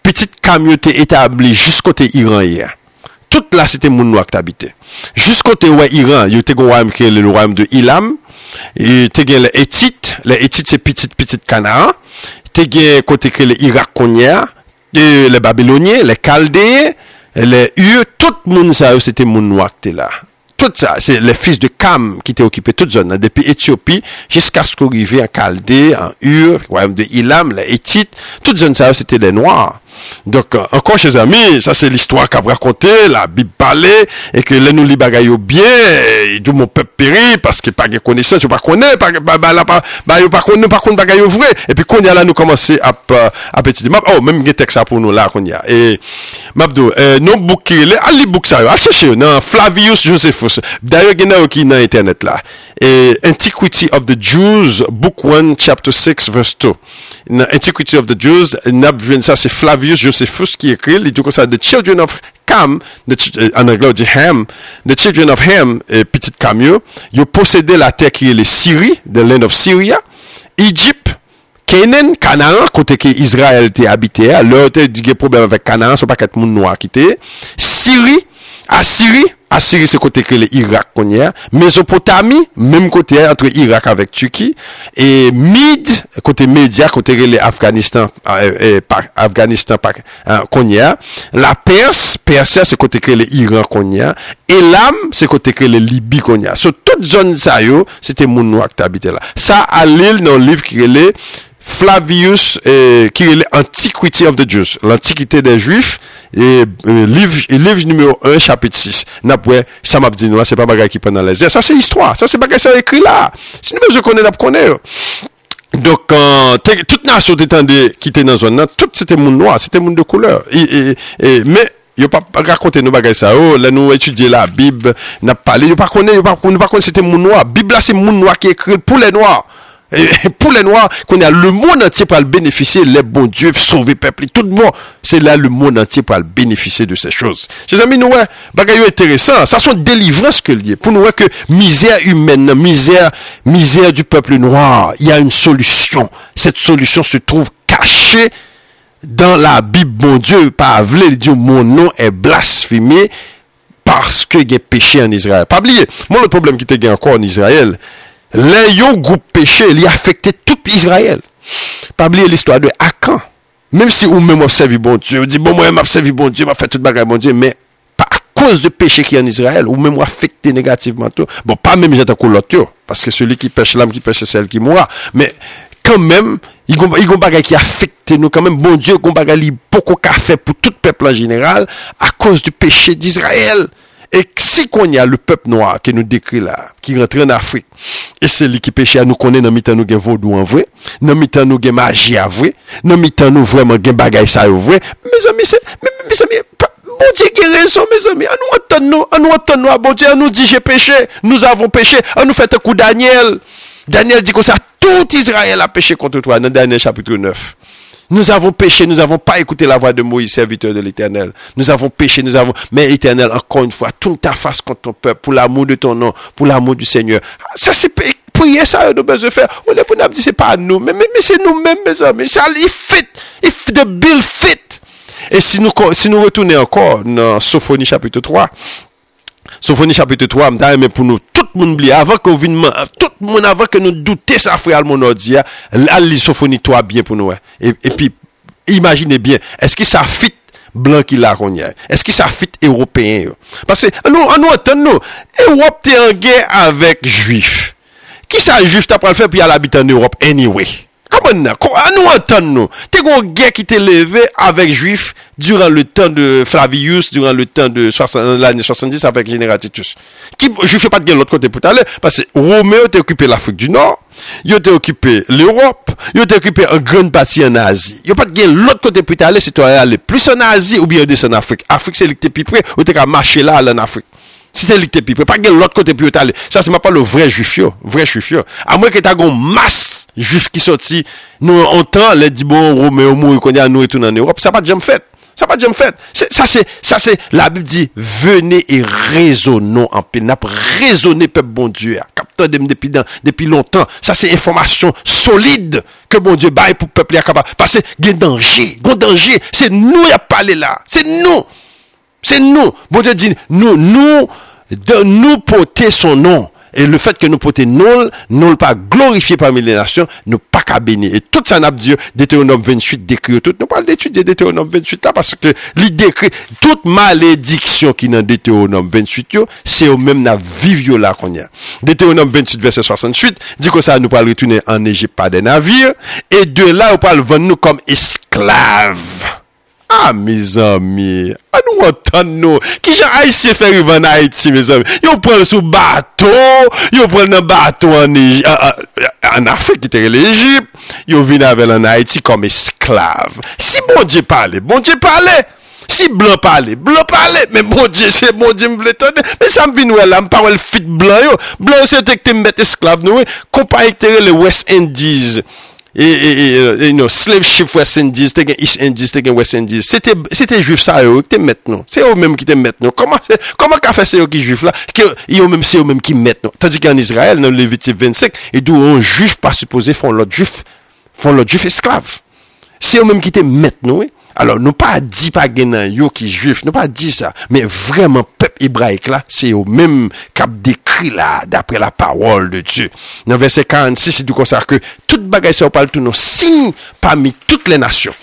petit camion était établi jusqu'au côté Iran hier. Tout là, c'était mon noir qui habitait. Jusqu'au côté ouais, Iran, il y a un royaume qui est le royaume de Ilam. Et tu as les Hétites. Les Hétites, c'est petit, petit Canaan. Tu as côté que les Irakoniens, les Babyloniens, les Chaldéens, les Ur, tout le monde, ça, c'était mon noir qui était là. Tout ça, c'est les fils de Cam qui étaient occupés toute zone, depuis Éthiopie jusqu'à ce qu'on arrive en Chaldée, en Ur, le royaume de Ilam, les Hétites, toute zone, ça, c'était les Noirs. Donc, euh, encore, chers amis, ça c'est l'histoire qu'a raconté, la Bible parlait, et que là nous li bagay yo bien, et tout mon peuple périt, parce qu'il n'y a pas de connaissance, il n'y a pas de connaissance, pas, bah, bah, là, pas, bah, il n'y a pas de connaissance, bagay yo vrai. Et puis, qu'on y a là, nous commencer à, à petit map. Oh, même, il y a texte pour nous là, qu'on y a. Et, Mabdo, euh, non, book qui est, allez, book ça, allez, chercher, non, Flavius Josephus. D'ailleurs, il y en a qui dans Internet là. Et, Antiquity of the Jews, book one, chapter six, verse two. Antiquity of the Jews, ça c'est Flavius Josephus qui écrit, il dit comme ça, the children of Ham, the, en anglais on dit Ham, the children of Ham, et petit camion, ils possédaient la terre qui est les Syrie, the land of Syria, Egypte, Canaan, Canaan, côté que Israël était habité, là, il y a des problèmes avec Canaan, ce n'est pas quatre monde noir qui était, Syrie, Assyrie, Assyrie, c'est côté que l'Irak qu'on y a. Mésopotamie, même côté entre Irak avec Turquie. Et Mid, côté Média, côté l'Afghanistan, euh, euh, Afghanistan euh, qu'on y a. La Perse, Perse, c'est côté que l'Iran qu'on y a. Elam, c'est côté que le Libye qu'on y a. Sur toute zone ça yo, c'était mon noir qui habitait là. Ça, à l'île, dans le livre qui est Flavius, euh, qui est l'Antiquity of the Jews, l'Antiquité des Juifs, et euh, livre, livre numéro un, chapitre six. N'après, ça m'a dit, non, c'est pas bagay qui prend dans les airs. Ça, c'est histoire. Ça, c'est bagay qui est écrit là. Si nous, je connais, nous connaissons. Donc, euh, toute nation qui était dans la zone, tout c'était monde noir, c'était monde de couleur. Et, et, et, mais, il pas raconté nos bagages ça. Oh, là, nous étudier la Bible, n'a pas parlé, il pas connaît, il pas connaît, pas connaît, c'était monde noir. Bible là, c'est monde noir qui est écrit pour les noirs. Et pour les noirs, qu'on a le monde entier pour le bénéficier, les bons dieux, sauver peuple, tout bon. C'est là le monde entier pour le bénéficier de ces choses. Chers amis, nous, ouais, bagaille intéressant. Ça sont délivrance que lié. Pour nous, ouais, que misère humaine, misère, misère du peuple noir, il y a une solution. Cette solution se trouve cachée dans la Bible. Bon Dieu, pas avlé, il dit, mon nom est blasphémé parce que il y a péché en Israël. Pas oublier. Moi, le problème qui était encore en Israël, les yo groupe péché, il affectait tout Israël. Pas oublier l'histoire de Akan. Même si ou même observé bon Dieu, on dit bon moi m'a observé bon Dieu, m'a fait toute bagarre bon Dieu, mais pas à cause de péché qui est en Israël ou même affecté négativement tout. Bon pas même j'entends que l'autre parce que celui qui pêche l'âme qui pêche c'est celle qui mourra, mais quand même il y a il y a bagarre qui affecte nous quand même bon Dieu qu'on bagarre li beaucoup qu'a fait pour tout peuple en général à cause du péché d'Israël. Et si qu'on y a le peuple noir qui nous décrit là, qui rentre en Afrique, et c'est lui qui péché à nous connaître, dans mi-temps nous gen vaudou en vrai, dans mi-temps nous gen magie en vrai, dans mi-temps nous vraiment gen bagay ça en vrai, mes amis, c'est, mes, mes amis, bon Dieu qui a raison, mes amis, à nous entendre nous, à nous entendre nous, bon Dieu, à nous dit j'ai péché, nous avons péché, à nous fait un coup Daniel. Daniel dit comme ça, tout Israël a péché contre toi, dans Daniel chapitre neuf. Nous avons péché, nous n'avons pas écouté la voix de Moïse, serviteur de l'Éternel. Nous avons péché, nous avons... Mais l'Éternel, encore une fois, tourne ta face contre ton peuple, pour l'amour de ton nom, pour l'amour du Seigneur. Ça, c'est prier, ça, nous besoin de faire. On est pour nous dire, c'est pas nous, mais, mais, mais c'est nous-mêmes, mes amis. Ça, il fit, il fit, the bill fit. Et si nous, si nous retournons encore dans Sophonie chapitre trois, Sophonie chapitre trois, mais pour nous, tout le monde oublie, avant qu'on vienne, tout le monde, avant que nous doutions, ça frère mon ordi, allez Sophonie trois bien pour nous. Et, et puis, imaginez bien, est-ce que ça fit blanc qui l'a qu'on y a? Est-ce que ça fit européen? Parce que, nous, nous, entendons, nous, Europe t'es en guerre avec juifs. Qui ça, juif, t'as pas le faire, puis il habite en Europe, anyway? Comment nous entendons? T'es une guerre qui t'est levée avec juifs durant le temps de Flavius, durant le temps de l'année soixante-dix avec Général Titus. Qui, je ne fais pas de guerre de l'autre côté pour aller, parce que Roméo t'a occupé l'Afrique du Nord, il t'a occupé l'Europe, il t'a occupé une grande partie en Asie. Il n'y a pas de guerre de l'autre côté pour aller, si tu aller plus en Asie ou bien descendre en Afrique. Afrique, c'est l'été plus près, ou t'es qu'à marcher là, en Afrique. Si t'es l'été plus près, pas de guerre de l'autre côté pour aller. Ça, c'est pas le vrai juif, vrai juif. À moins que t'as une masse juif qui sorti, nous, on temps, les dit bon, Roméo mourir, qu'on y a nous et tout en Europe, ça n'a pas de jamais fait. Ça pas jamais fait. C'est, ça c'est, ça c'est, la Bible dit, venez et raisonnons en paix. N'a pas raisonné, peuple bon Dieu. Capteur depuis, depuis longtemps. Ça c'est information solide que bon Dieu baille pour peuple capable. Parce que, il y a danger, il y a danger. C'est nous qui a parlé là. C'est nous. C'est nous. Bon Dieu dit, nous, nous, de nous porter son nom. Et le fait que nous porter non, nous pas glorifié parmi les nations, nous pas qu'à bénir. Et tout ça n'a dit, Deutéronome vingt-huit décrit tout. Nous pas d'étudier Deutéronome vingt-huit là parce que l'idée décrit toute malédiction qui dans Deutéronome vingt-huit yo, c'est au même na vivre là qu'on y a. Deutéronome vingt-huit verset soixante-huit dit que ça nous pas retourner en Égypte par des navires et de là on pas le vendre nous comme esclaves. Ah, mes amis, à nous entendre, nous, qui j'ai haïtien faire arriver en Haïti, mes amis. Ils prennent sous bateau, ils prennent un bateau en, Égypte, en Afrique, qui était l'Égypte, ils viennent avec en Haïti comme esclaves. Si bon Dieu parlait, bon Dieu parlait. Si blanc parlait, blanc parlait, mais bon Dieu, c'est bon Dieu, me voulait tonner. Mais ça me vient, là, me parle fit blanc, yo. Blanc, c'était que tu me mets esclave, nous, comparé avec les West Indies. Et, et, et, you know, slave ship West Indies, t'es East Indies, t'es West Indies. C'était, c'était juif ça, eux, qui te mettent, non. C'est eux même qui te mettent, non. Comment, comment qu'a fait c'est eux qui juif là? Que, ils ont même, c'est eux même qui mettent, non. Tandis qu'en Israël, dans le Lévitique vingt-cinq, et d'où un juif pas supposé font l'autre juif, font l'autre juif esclave. C'est eux même qui te mettent, non, oui. Alors, nous pas dit pas gagnant yo qui juif, nous pas dit ça, mais vraiment peuple hébraïque là, c'est au même cap décrit là d'après la parole de Dieu. Dans verset quarante-six, il dit comme ça que toute bagaille ça parle tout nos signes parmi toutes les nations.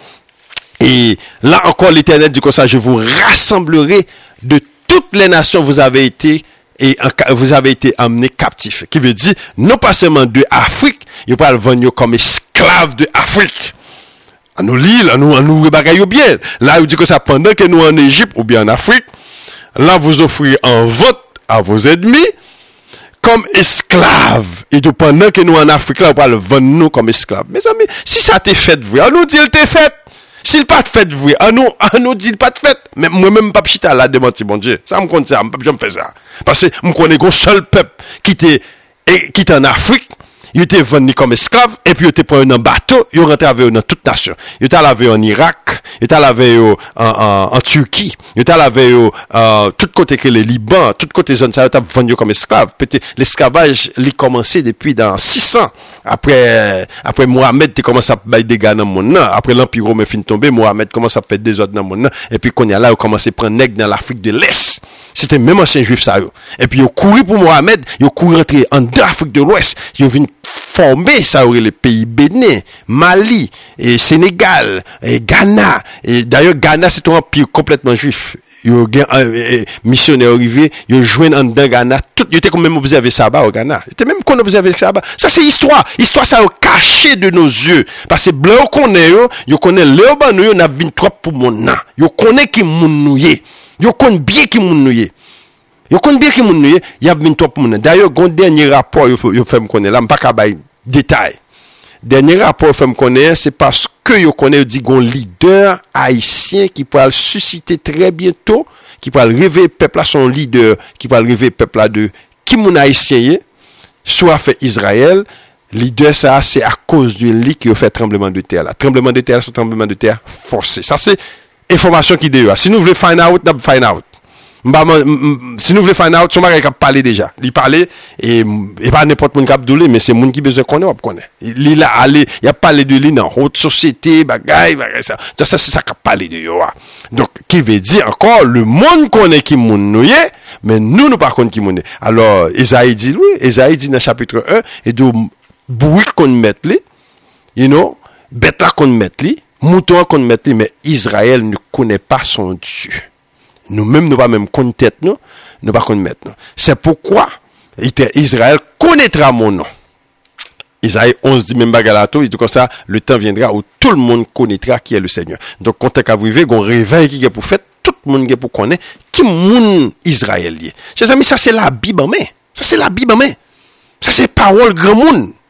Et là encore l'Éternel dit comme ça, je vous rassemblerai de toutes les nations vous avez été et vous avez été amenés captifs. Qui veut dire non pas seulement de Afrique, il pas le vendre comme esclaves de Afrique. À nous lire, à nous, à nous bagaille bien. Là, il dit que ça pendant que nous en Égypte ou bien en Afrique, là, vous offrez un vote à vos ennemis comme esclaves. Et tout pendant que nous en Afrique, là, on va le vendre nous comme esclaves. Mes amis, si ça t'est fait vrai, on nous dit il t'est fait. S'il pas de fait vrai, on nous, on nous dit pas de fait. Mais moi-même, pas chita là, démenti, bon Dieu. Ça me compte ça, je me fais ça. Parce que, je connais un seul peuple qui était, qui était en Afrique. Ils étaient vendus comme esclaves, et puis ils étaient pris un bateau, ils rentraient avec eux dans toute nation. Ils étaient allés en Irak, ils étaient allés en, en, en Turquie, ils étaient allés en tout côté que le Liban, tout côté zone, ça, ils étaient vendus comme esclaves. Peut-être, l'esclavage, il a commencé depuis dans six cents. Après, après Mohamed, il commence à faire des gars dans le monde, après l'Empire romain fin tomber, Mohamed commence à faire des autres dans le monde, et puis quand il y a là, il commence à prendre nègres dans l'Afrique de l'Est. C'était même ancien juif, ça, yo. Et puis, ils ont couru pour Mohamed, ils ont couru rentrer en Afrique de l'Ouest, ils ont venu former, ça aurait les pays Bénin, Mali, et Sénégal, et Ghana. Et d'ailleurs, Ghana, c'est un empire complètement juif. Ils ont euh, missionnaire arrivé, ils ont joué en dedans Ghana. Tout, ils étaient quand même observé Saba au Ghana. Ils étaient même qu'on observé Saba. Ça, c'est histoire. Histoire, ça a caché de nos yeux. Parce que blanc qu'on est, ils connaissent l'urban, nous, on a vint trop pour mon nom. Ils connaissent qui moun nouye. Ils connaissent bien qui moun nouye. Ils connaissent bien qui moun nouye. Il y a vint trop pour mon nom. D'ailleurs, un dernier rapport, ils fait me connaître. Là, je ne sais pas détail. Dernier rapport fait me connaître, c'est parce que yo connaît dit gon leader haïtien qui pourra susciter très bientôt, qui pourra réveiller peuple à son leader, qui pourra réveiller peuple là de qui mon haïtien soit fait Israël, leader ça c'est à cause de lui qui a fait tremblement de terre là. Tremblement de terre, c'est tremblement de terre forcé. Ça c'est information qui dehors. Si nous voulons find out, nous find out. Si nous voulons find out, son mari a parlé déjà. Il parlait, et, et pas n'importe qui a doulé, mais c'est monde qui besoin qu'on ait, qu'on ait. Il a allé, il a parlé de lui dans haute société, bagaille, bagaille, ça. Ça, c'est ça qu'a parlé de yo. Donc, qui veut dire encore, le monde connaît qui moun nouye, mais nous, nous par contre qui moun. Alors, Esaïe dit, oui, Esaïe dit dans chapitre un, et de bruit qu'on met li, you know, bête là qu'on met li, mouton qu'on met li, mais Israël ne connaît pas son Dieu. Nous-mêmes, nous pas même connaître tête, nous, nous pas connaître nous. C'est pourquoi Israël connaîtra mon nom. Isaïe onze dit même bagalato, il dit comme ça, le temps viendra où tout le monde connaîtra qui est le Seigneur. Donc, quand tu as arrivé, qu'on réveille qui est pour faire, tout le monde est pour connaître qui moun Israël lié. Chers amis, ça c'est la Bible en main. Ça c'est la Bible en main. Ça c'est parole grand monde.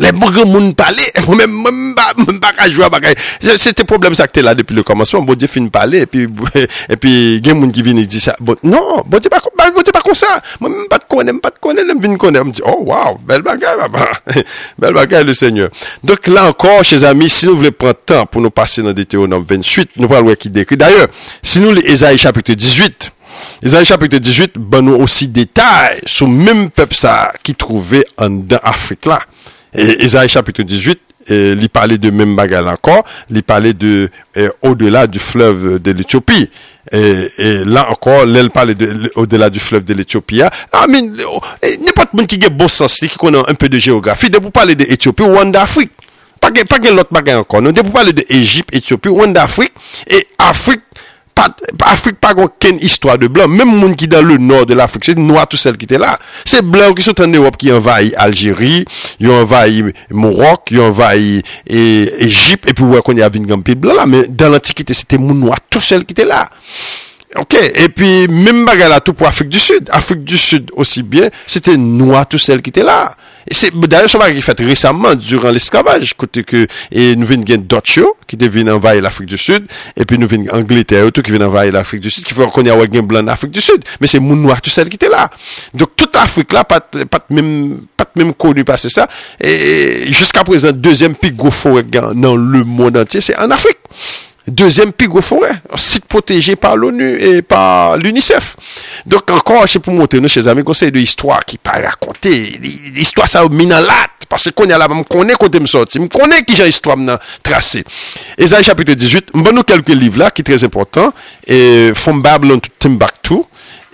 Les grands monde parler, moi-même, même pas, même pas jouer à bagaille. C'était problème ça que t'es là depuis le commencement. Bon Dieu fin parler, et puis, et puis, il y a des gens qui viennent et disent ça. Bon, non, bon Dieu pas, bon Dieu pas comme ça. Moi, même pas de connaître, même pas de connaître, même viens connaître. Je me dis, oh, waouh, belle bagaille, papa. Belle bagaille, le Seigneur. Donc, là encore, chers amis, si nous voulons prendre temps pour nous passer dans Deutéronome vingt-huit, nous parlons qui décrit. D'ailleurs, si nous, les Ésaïe chapitre dix-huit, Ésaïe chapitre dix-huit, ben nous aussi détails sur le même peuple ça qui trouvait en dans Afrique là. Et Ésaïe chapitre dix-huit, eh, il parlait de même bagarre encore, il parlait de eh, au-delà du fleuve de l'Éthiopie. Et, et là encore, là, il parlait de au-delà du fleuve de l'Éthiopie. Ah, mais n'importe qui qui a bon sens, qui connaît un peu de géographie, de pour parler de l'Éthiopie ou d'Afrique. Pas pas l'autre bagarre encore. Nous de pour parler de Égypte, Éthiopie ou d'Afrique et Afrique. Pas, Afrique pas aucune histoire de blanc. Même monde qui dans le nord de l'Afrique, c'est noir tout seul qui était là. C'est blanc qui sont en Europe qui envahit Algérie, ils ont envahi Maroc, ils ont envahi Égypte, et puis ouais qu'on y a vu un pays blanc là. Mais dans l'Antiquité, c'était monde noir tout seul qui était là. Ok, et puis même bagarre là tout pour Afrique du Sud. Afrique du Sud aussi bien, c'était noir tout seul qui était là. Et c'est d'ailleurs ce qui fait récemment durant l'esclavage, côté que et nous venons Dutch qui devient envahir l'Afrique du Sud, et puis nous venons Angleterre tout qui vient envahir l'Afrique du Sud, qui fait qu'on y a un blanc en Afrique du Sud, mais c'est moun noir tout seul qui était là. Donc toute l'Afrique là pas pas même pas même connu passer ça, et jusqu'à présent deuxième plus gros forêt dans le monde entier, c'est en Afrique. Deuxième plus gros forêt, site protégé par l'ONU et par l'UNICEF. Donc encore, c'est pour montrer nous, chers amis, conseil de histoire qui pas raconter. L'histoire ça mine en latte, parce qu'on est là, on connaît côté me sorti, on connaît qui j'ai histoire maintenant tracée. Ésaïe chapitre dix-huit, on va nous quelques livres là qui est très important, et from Babylon to Timbuktu.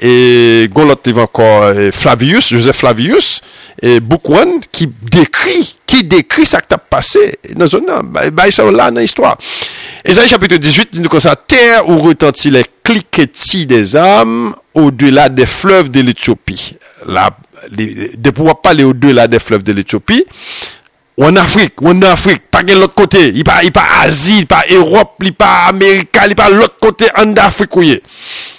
Et Golot livre encore Flavius, Joseph Flavius, et Book One qui décrit, qui décrit ça qui t'a passé dans zone bah, bah ça là dans l'histoire. Ésaïe chapitre dix-huit dit comme ça, terre où retentit les cliquetis des âmes au-delà des fleuves de l'Éthiopie. Là, de pouvoir parler au-delà des fleuves de l'Éthiopie. Ou en Afrique, ou en Afrique, pas de l'autre côté, il pas il pas Asie, il pas Europe, il pas Amérique, il pas l'autre côté en Afrique où il est.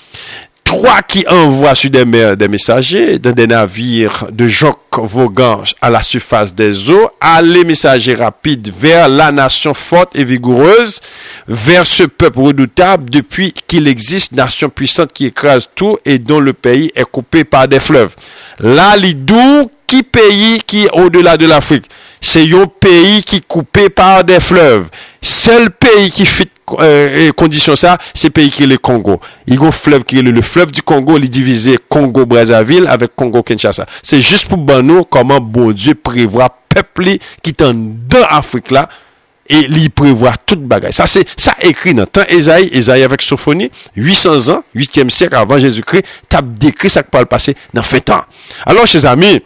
Trois qui envoient sur des mers des messagers dans des navires de jocs voguant à la surface des eaux, aller messagers rapides vers la nation forte et vigoureuse, vers ce peuple redoutable depuis qu'il existe, nation puissante qui écrase tout et dont le pays est coupé par des fleuves. Là, l'idou, qui pays qui est au-delà de l'Afrique? C'est un pays qui est coupé par des fleuves. Seul pays qui fit euh, condition ça, c'est pays qui est le Congo. Il y a un fleuve qui est le, le fleuve du Congo, il est divisé Congo-Brazzaville avec Congo-Kinshasa. C'est juste pour nous comment bon Dieu prévoit peuple qui est dans l'Afrique là et il prévoit toute bagaille. Ça c'est ça écrit dans temps Ésaïe, Ésaïe avec Sophonie, huit cents ans, huitième siècle avant Jésus-Christ, t'as décrit ça qui peut le passer dans fait temps. Alors chers amis,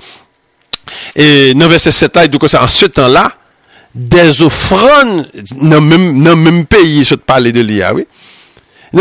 et dans verset sept là, il dit que ça en ce temps-là, des offrandes dans même dans même pays, je te parler de l'I A, oui. Il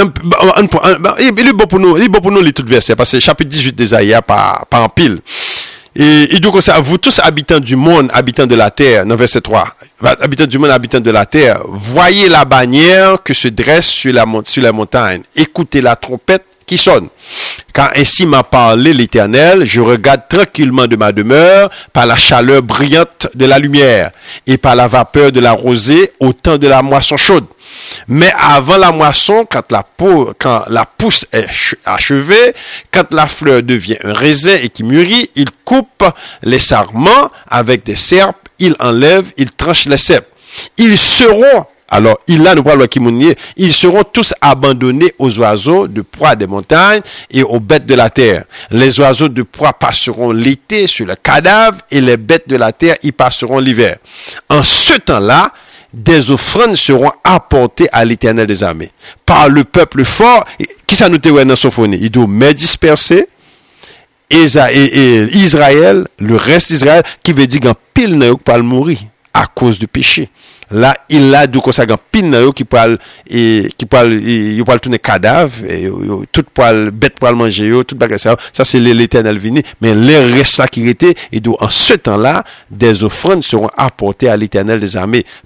est bon pour nous, il est bon pour nous les tout verset parce que chapitre dix-huit d'Ésaïe pas pas en pile. Et il dit que ça, vous tous habitants du monde, habitants de la terre, dans verset trois, habitants du monde, habitants de la terre, voyez la bannière que se dresse sur la sur la montagne, écoutez la trompette qui sonne. Car ainsi m'a parlé l'Éternel, je regarde tranquillement de ma demeure par la chaleur brillante de la lumière et par la vapeur de la rosée au temps de la moisson chaude. Mais avant la moisson, quand la, peau, quand la pousse est achevée, quand la fleur devient un raisin et qui mûrit, il coupe les sarments avec des serpes, il enlève, il tranche les cèpes. Ils seront Alors, il a nous parle qui mounier, ils seront tous abandonnés aux oiseaux de proie des montagnes et aux bêtes de la terre. Les oiseaux de proie passeront l'été sur le cadavre et les bêtes de la terre y passeront l'hiver. En ce temps-là, des offrandes seront apportées à l'Éternel des armées par le peuple fort. Qui ça nous te dans Sophonie? Il doit mais disperser Israël, le reste d'Israël, qui veut dire qu'un pile n'a pas mourir à cause du péché. Là, il a du coup ça pin qui parle et qui parle il parle tourner cadavre et tout poil bête pour manger tout bagage ça ça c'est l'Éternel vini mais les restes ça qui était et donc en ce temps-là des offrandes seront apportées à l'Éternel des armées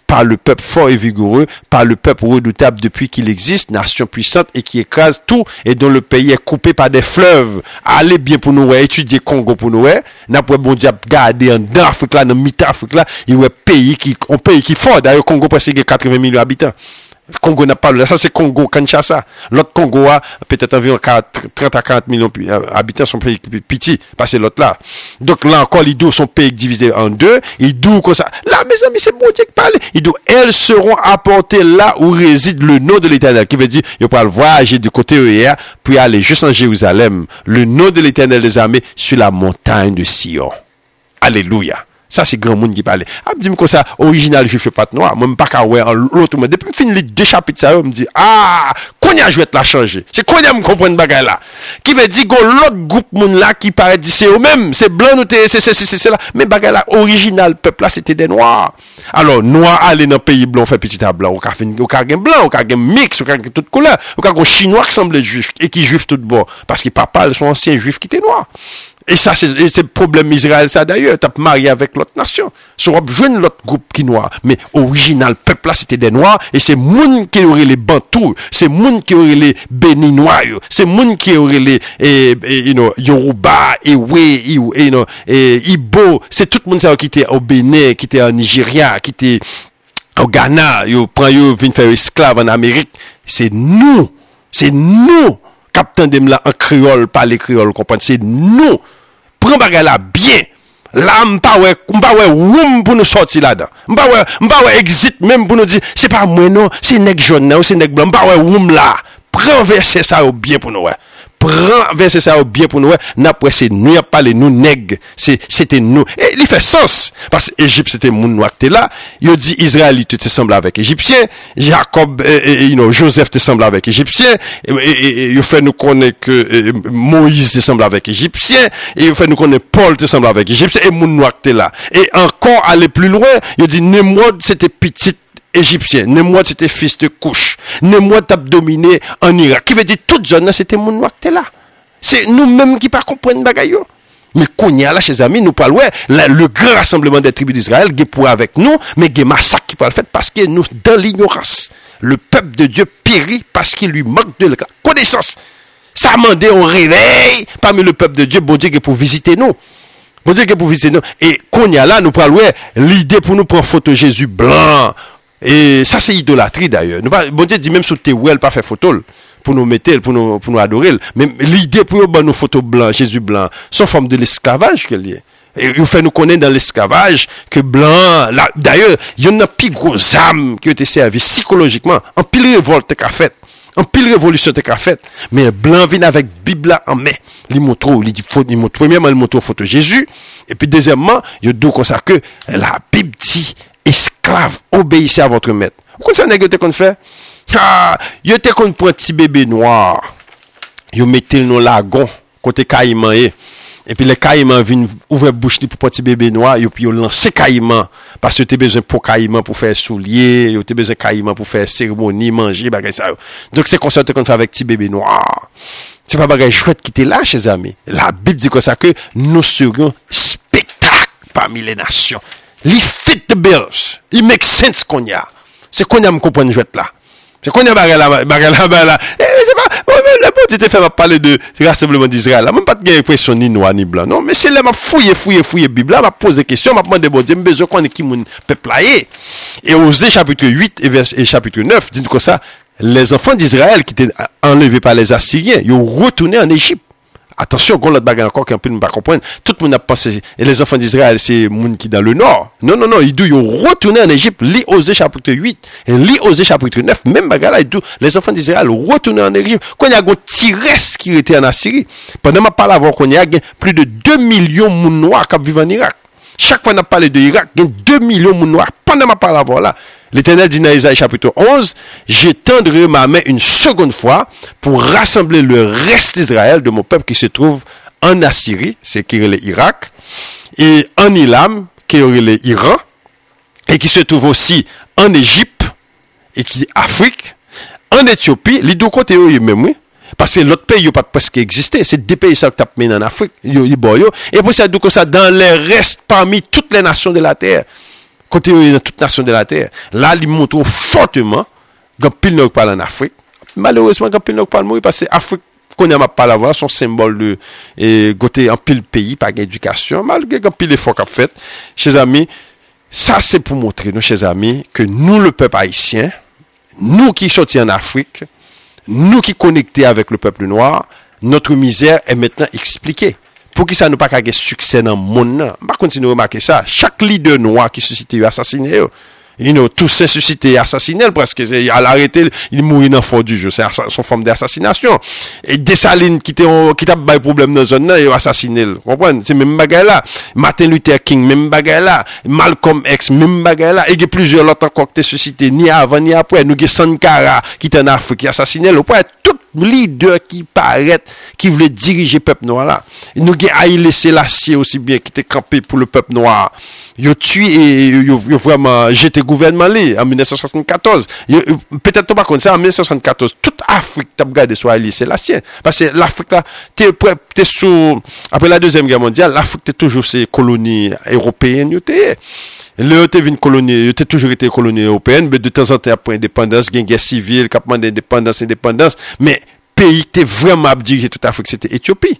par le peuple fort et vigoureux, par le peuple redoutable depuis qu'il existe, nation puissante et qui écrase tout et dont le pays est coupé par des fleuves. Allez bien pour nous, ouais, étudier Congo pour nous, ouais. N'a pas bon diable garder en Afrique là, dans mi-Afrique là, il y a un pays qui, un pays qui fort. D'ailleurs, Congo presque quatre-vingts millions d'habitants. Congo n'a pas là, ça c'est Congo, Kinshasa. L'autre Congo a peut-être environ trente à quarante millions d'habitants, son pays petit, parce que l'autre là. Donc là encore, les deux sont pays divisés en deux, ils doivent comme ça. Là, mes amis, c'est bon Dieu qui parle. Ils doivent, elles seront apportées là où réside le nom de l'Éternel, qui veut dire, il va voyager du côté hier, puis aller juste en Jérusalem. Le nom de l'Éternel des armées sur la montagne de Sion. Alléluia. Ça, c'est grand monde qui parle. Ah, me dit comme ça, original juif pas noir. Moi, je pas qu'à ouais, l'autre, moi, depuis que je finis les deux chapitres, ça, me dit, ah, qu'on y a joué la changer. C'est qu'on y a me comprendre bagay là. Qui veut dire que l'autre groupe monde là, qui paraît dire, c'est eux-mêmes, c'est blanc, nous, c'est, c'est, c'est, c'est là. Mais bagay là, original, peuple là, c'était des noirs. Alors, noir, aller dans le pays blanc, fait petit à blanc, au cas, au cas, blanc, au cas, mix, au cas, toute couleur, au cas, chinois qui semble juif, et qui juif tout bon. Parce que papa, son ancien juif qui était noir. Et ça, c'est le problème Israël, ça d'ailleurs. T'as marié avec l'autre nation. Sur joindre l'autre groupe qui noir. Mais original, peuple là, c'était des noirs. Et c'est moun qui aurait les Bantous. C'est moun qui aurait les Béninois. C'est moun qui aurait les, et, et, you know, Yoruba, Ewe, you know, et Ibo. C'est tout le monde ça qui était au Bénin, qui était en Nigeria, qui était au Ghana. Yo prend yo, vient faire esclave en Amérique. C'est nous. C'est nous. Captain de là en créole, parler créole, comprendre. C'est nous. Prends bagay là bien. Là, m'pa ouais, m'pa ouais, room pour nous sortir là-dedans. M'pa ouais, m'pa ouais, exit même pour nous dire, c'est pas moi non, c'est nèg jaune, ou c'est nèg blanc. M'pa ouais, room là. Prends verset ça au bien pour nous, ouais. Prends verset ça au bien pour nous, ouais. N'après c'est nous, y a parlé, nous nèg. C'est, c'était nous. Et il fait sens. Parce que Égypte, c'était moun noir qui était là. Il dit, Israël, tu te sembles avec Égyptien. Jacob, et, et, you know, Joseph te semble avec Égyptien. Et il fait nous connaître que et, Moïse te semble avec Égyptien. Et il fait nous connaître Paul te semble avec Égyptien. Et moun noir qui était là. Et encore aller plus loin, il dit, Nemrod, c'était petit Égyptien. Nemrod, c'était fils de Couche. Nemrod t'a dominé en Irak. Qui veut dire, toute zone, c'était moun noir qui était là. C'est nous-mêmes qui pas comprendre bagay yo. Mais qu'on y a là, chez amis, nous parlons, ouais, le, le grand rassemblement des tribus d'Israël, qui pour avec nous, mais qui massacre qui peut le faire parce que nous, dans l'ignorance, le peuple de Dieu périt parce qu'il lui manque de la connaissance. Ça m'a demandé un réveil parmi le peuple de Dieu, bon Dieu, qui est pour visiter nous. Bon Dieu, qui est pour visiter nous. Et qu'on y a là, nous parlons, ouais, l'idée pour nous prendre photo Jésus blanc. Et ça, c'est idolâtrie d'ailleurs. Nous, bon Dieu dit même sur tes well, pas faire photo. Pour nous mettre, pour nous, pour nous adorer. Mais l'idée pour eux, nos photos blancs, Jésus blanc, sont forme de l'esclavage qu'il y a. Et il fait nous connaître dans l'esclavage que blanc, là, d'ailleurs, il y en a plus gros âmes qui ont été servies psychologiquement. En pile révolte qu'a fait. En pile révolution qu'a fait. Mais blanc vient avec Bible en main. Il montre, il dit, il montre, premièrement, il montre photo Jésus. Et puis, deuxièmement, il dit comme ça que la Bible dit, esclave, obéissez à votre maître. Vous comprenez ce qu'on fait? Ah, yo te kon prend petit bébé noir. Yo mettez le lagon côté caïman et puis les caïmans viennent ouvrir bouche pour petit bébé noir, yo puis yo lancer caïman parce que tu as besoin pour caïman pour faire soulier, yo tu as besoin caïman pour faire cérémonie, manger bagay ça. Donc c'est comme ça qu'on fait avec petit bébé noir. C'est pas bagay chouette qui était là chez amis. La Bible dit comme ça que nous serions spectacle parmi les nations. Li fit the bills. Il make sense qu'on y a. C'est qu'on y a me comprendre chouette là. C'est qu'on y a bagay là, bagay là, bagay là. Et c'est pas, bon, mais le bon Dieu te fait parler de rassemblement d'Israël. Là, même pas de impression ni noir ni blanc. Non, mais c'est là, m'a fouillé, fouillé, fouillé Bible là, m'a posé question, m'a demandé bon Dieu, besoin qu'on est qui mon peuple là est. Et Osée chapitre huit et verset, et chapitre neuf, dit comme ça, les enfants d'Israël qui étaient enlevés par les Assyriens, ils ont retourné en Égypte. Attention, qu'on l'autre bagarre encore qu'un peu ne pas comprendre. Tout le monde a pensé, et les enfants d'Israël, c'est monde qui dans le nord. Non, non, non, ils doivent retourner en Égypte, lit Osée chapitre huit, et lit Osée chapitre neuf, même bagarre là, les enfants d'Israël retourner en Égypte. Quand il y a un tiresse qui était en Assyrie, pendant ma parole avant qu'on y a plus de deux millions de moun noirs qui vivent en Irak. Chaque fois qu'on a parlé de Irak, il y a deux millions de moun noirs. Pendant ma parole avant là, l'Éternel dit dans Isaïe chapitre onze, j'étendrai ma main une seconde fois pour rassembler le reste d'Israël de mon peuple qui se trouve en Assyrie, c'est qui est l'Irak, et en Ilam, qui est l'Iran, et qui se trouve aussi en Égypte, et qui est Afrique, en Éthiopie, les deux côtés, même, oui. Parce que l'autre pays n'a pas presque existé. C'est des pays qui tapent en Afrique. Et puis ça, ça dans les restes parmi toutes les nations de la terre. Côté dans toute nation de la terre. Là, il montre fortement que pile ne parle en Afrique. Malheureusement, quand pile ne parle mourir parce que l'Afrique, qu'on a pas la son symbole de et côté en pile pays par éducation, malgré que pile effort qu'a fait. Chers amis, ça c'est pour montrer, nos chers amis, que nous, le peuple haïtien, nous qui sortis en Afrique, nous qui connectés avec le peuple noir, notre misère est maintenant expliquée. Pour qui ça nous pas qu'à succès dans le monde, pas continuer à remarquer ça. Chaque leader noir qui suscité assassiné, you know, tous ces suscités assassinés parce que à l'arrêté, il mourit dans le fond du jeu, c'est son forme d'assassination. Et Dessalines qui t'a qui t'a pas problème dans zone là, il a assassiné, comprenez? C'est même bagaille là. Martin Luther King même bagaille là, Malcolm X même bagaille là, et il y a plusieurs autres encore qui suscités ni avant ni après. Nous avons Sankara qui est en Afrique qui assassiné, le point tout leader qui paraît qui voulait diriger le peuple noir là. Nous avons Haïlé Sélassié aussi bien qui était campé pour le peuple noir. Yo tué et yo, yo vraiment jeté gouvernement là en dix-neuf cent soixante-quatorze. Peut-être pas comme ça en dix-neuf cent soixante-quatorze toute Afrique t'a regardé sur Haïlé Sélassié parce que l'Afrique là t'es t'es sous après la deuxième guerre mondiale, l'Afrique était toujours ces colonies européennes yo t'es le t'es une colonie, t'es toujours été colonie européenne, mais de temps en temps après indépendance, gain guerre civile, cap d'indépendance, indépendance, mais pays t'es vraiment dirigé toute l'Afrique, c'était Éthiopie.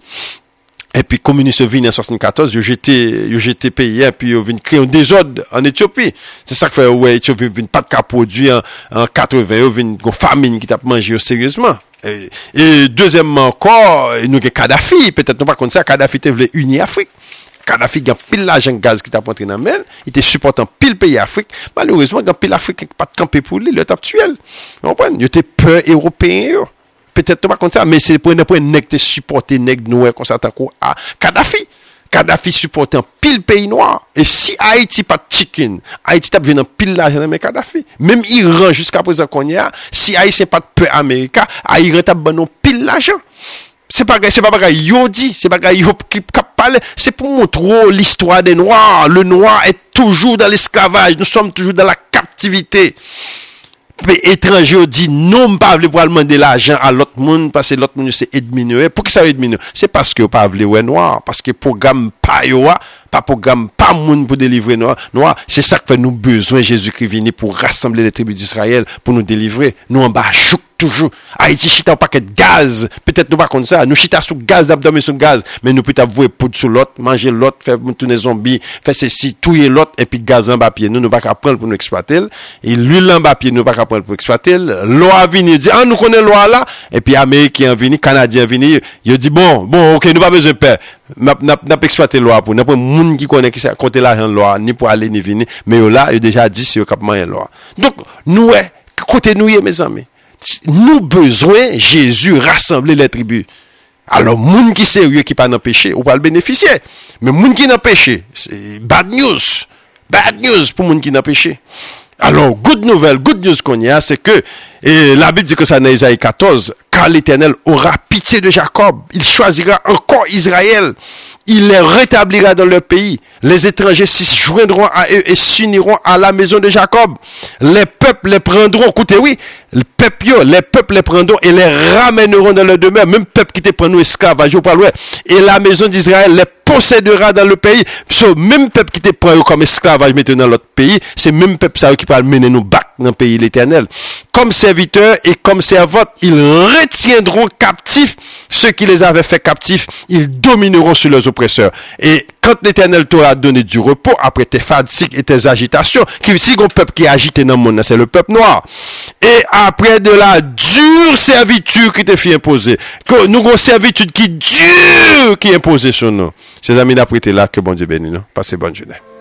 Et puis, communiste vient en soixante-quatorze, ils jeté, ils jeté pays, et puis ils viennent créer un désordre en Éthiopie. C'est ça que fait, ouais, Éthiopie vient pas de cas produit en, en quatre-vingts, ils viennent une famine qui t'a mangé sérieusement. Et, et deuxièmement encore, nous avons Kadhafi, peut-être non pas comme ça, Kadhafi te voulait unir l'Afrique. Kadhafi a pile l'argent gaz qui t'a rentré dans la mer, il était supportant pile pays Afrique. Malheureusement, il pile l'Afrique qui pas de camper pour lui, le tape tuel. Vous comprenez? Il était peur européen. Peut-être pas comme ça, mais c'est pour ne pas nèg supporter nèg noir comme ça tant à Kadhafi. Kadhafi supportait un pile pays noir. Et si Haïti pas chicken, Haïti t'a besoin pile l'argent mais Kadhafi. Même Iran jusqu'à présent qu'on y a, si Haïti pas de peur Américain, Iran t'a besoin pile l'argent. C'est pas c'est pas bagay yo dit, c'est bagay yo qui parle, c'est pour montrer l'histoire des noirs. Le noir est toujours dans l'esclavage, nous sommes toujours dans la captivité. Les étrangers dit non, pas voulu pour demander l'argent à l'autre monde parce que l'autre monde c'est diminué. Pour qui ça veut diminuer? C'est parce que pas voulu ouais noir, parce que programme pas yo, pas programme pas monde pour délivrer noir. Noir, c'est ça que fait nous besoin Jésus-Christ venir pour rassembler les tribus d'Israël pour nous délivrer. Nous en bas chouk toujours. Haïti chita un paquet de gaz. Peut-être nous pas comme ça. Nous chita sous gaz, d'abdomen sous gaz. Mais nous peut avouer poudre sur l'autre, manger l'autre, faire tourner zombie, faire ceci, touiller l'autre, et puis gaz en bas pied. Nous, nous pas qu'à prendre pour nous exploiter. Et l'huile en bas pied, nous pas qu'à prendre pour exploiter. L'eau a venu, dit, ah, nous connaissons l'eau là. Et puis Américain venu, Canadien venu, il dit, bon, bon, ok, nous pas besoin de paix. N'a pas exploité l'eau pour. N'a pas monde qui connaît qui ça, compter l'argent de l'eau, ni pour aller, ni venir. Mais là, il a déjà dit, c'est au cap moyen l'eau. Donc, nous, côté nous, mes amis. Nous besoin Jésus rassembler les tribus. Alors moun qui sérieux qui pas dans péché, ou pas le bénéficier. Mais moun qui dans péché, c'est bad news. Bad news pour moun qui dans péché. Alors good nouvelle, good news qu'on y a, c'est que et la Bible dit que ça dans Isaïe quatorze, car l'Éternel aura pitié de Jacob, il choisira encore Israël. Il les rétablira dans leur pays. Les étrangers s'y joindront à eux et s'uniront à la maison de Jacob. Les peuples les prendront. Écoutez, oui, les peuples, les peuples les prendront et les ramèneront dans leur demeure. Même peuple qui te prend nous esclavages, pas loin. Et la maison d'Israël les possédera dans le pays. Ce même peuple qui te prend comme esclavage maintenant dans l'autre pays, c'est même peuple ça qui va mener nous back dans le pays l'Éternel. Comme serviteurs et comme servantes, ils retiendront captifs ceux qui les avaient fait captifs. Ils domineront sur leurs oppresseurs. Et quand l'Éternel t'aura donné du repos après tes fatigues et tes agitations, qui si un peuple qui est agité dans le monde, c'est le peuple noir. Et après de la dure servitude qui te fait imposer, que nous avons une servitude qui dure qui est imposée sur nous. Ces amis d'après là, que bon Dieu bénisse nous. Passez bonne journée.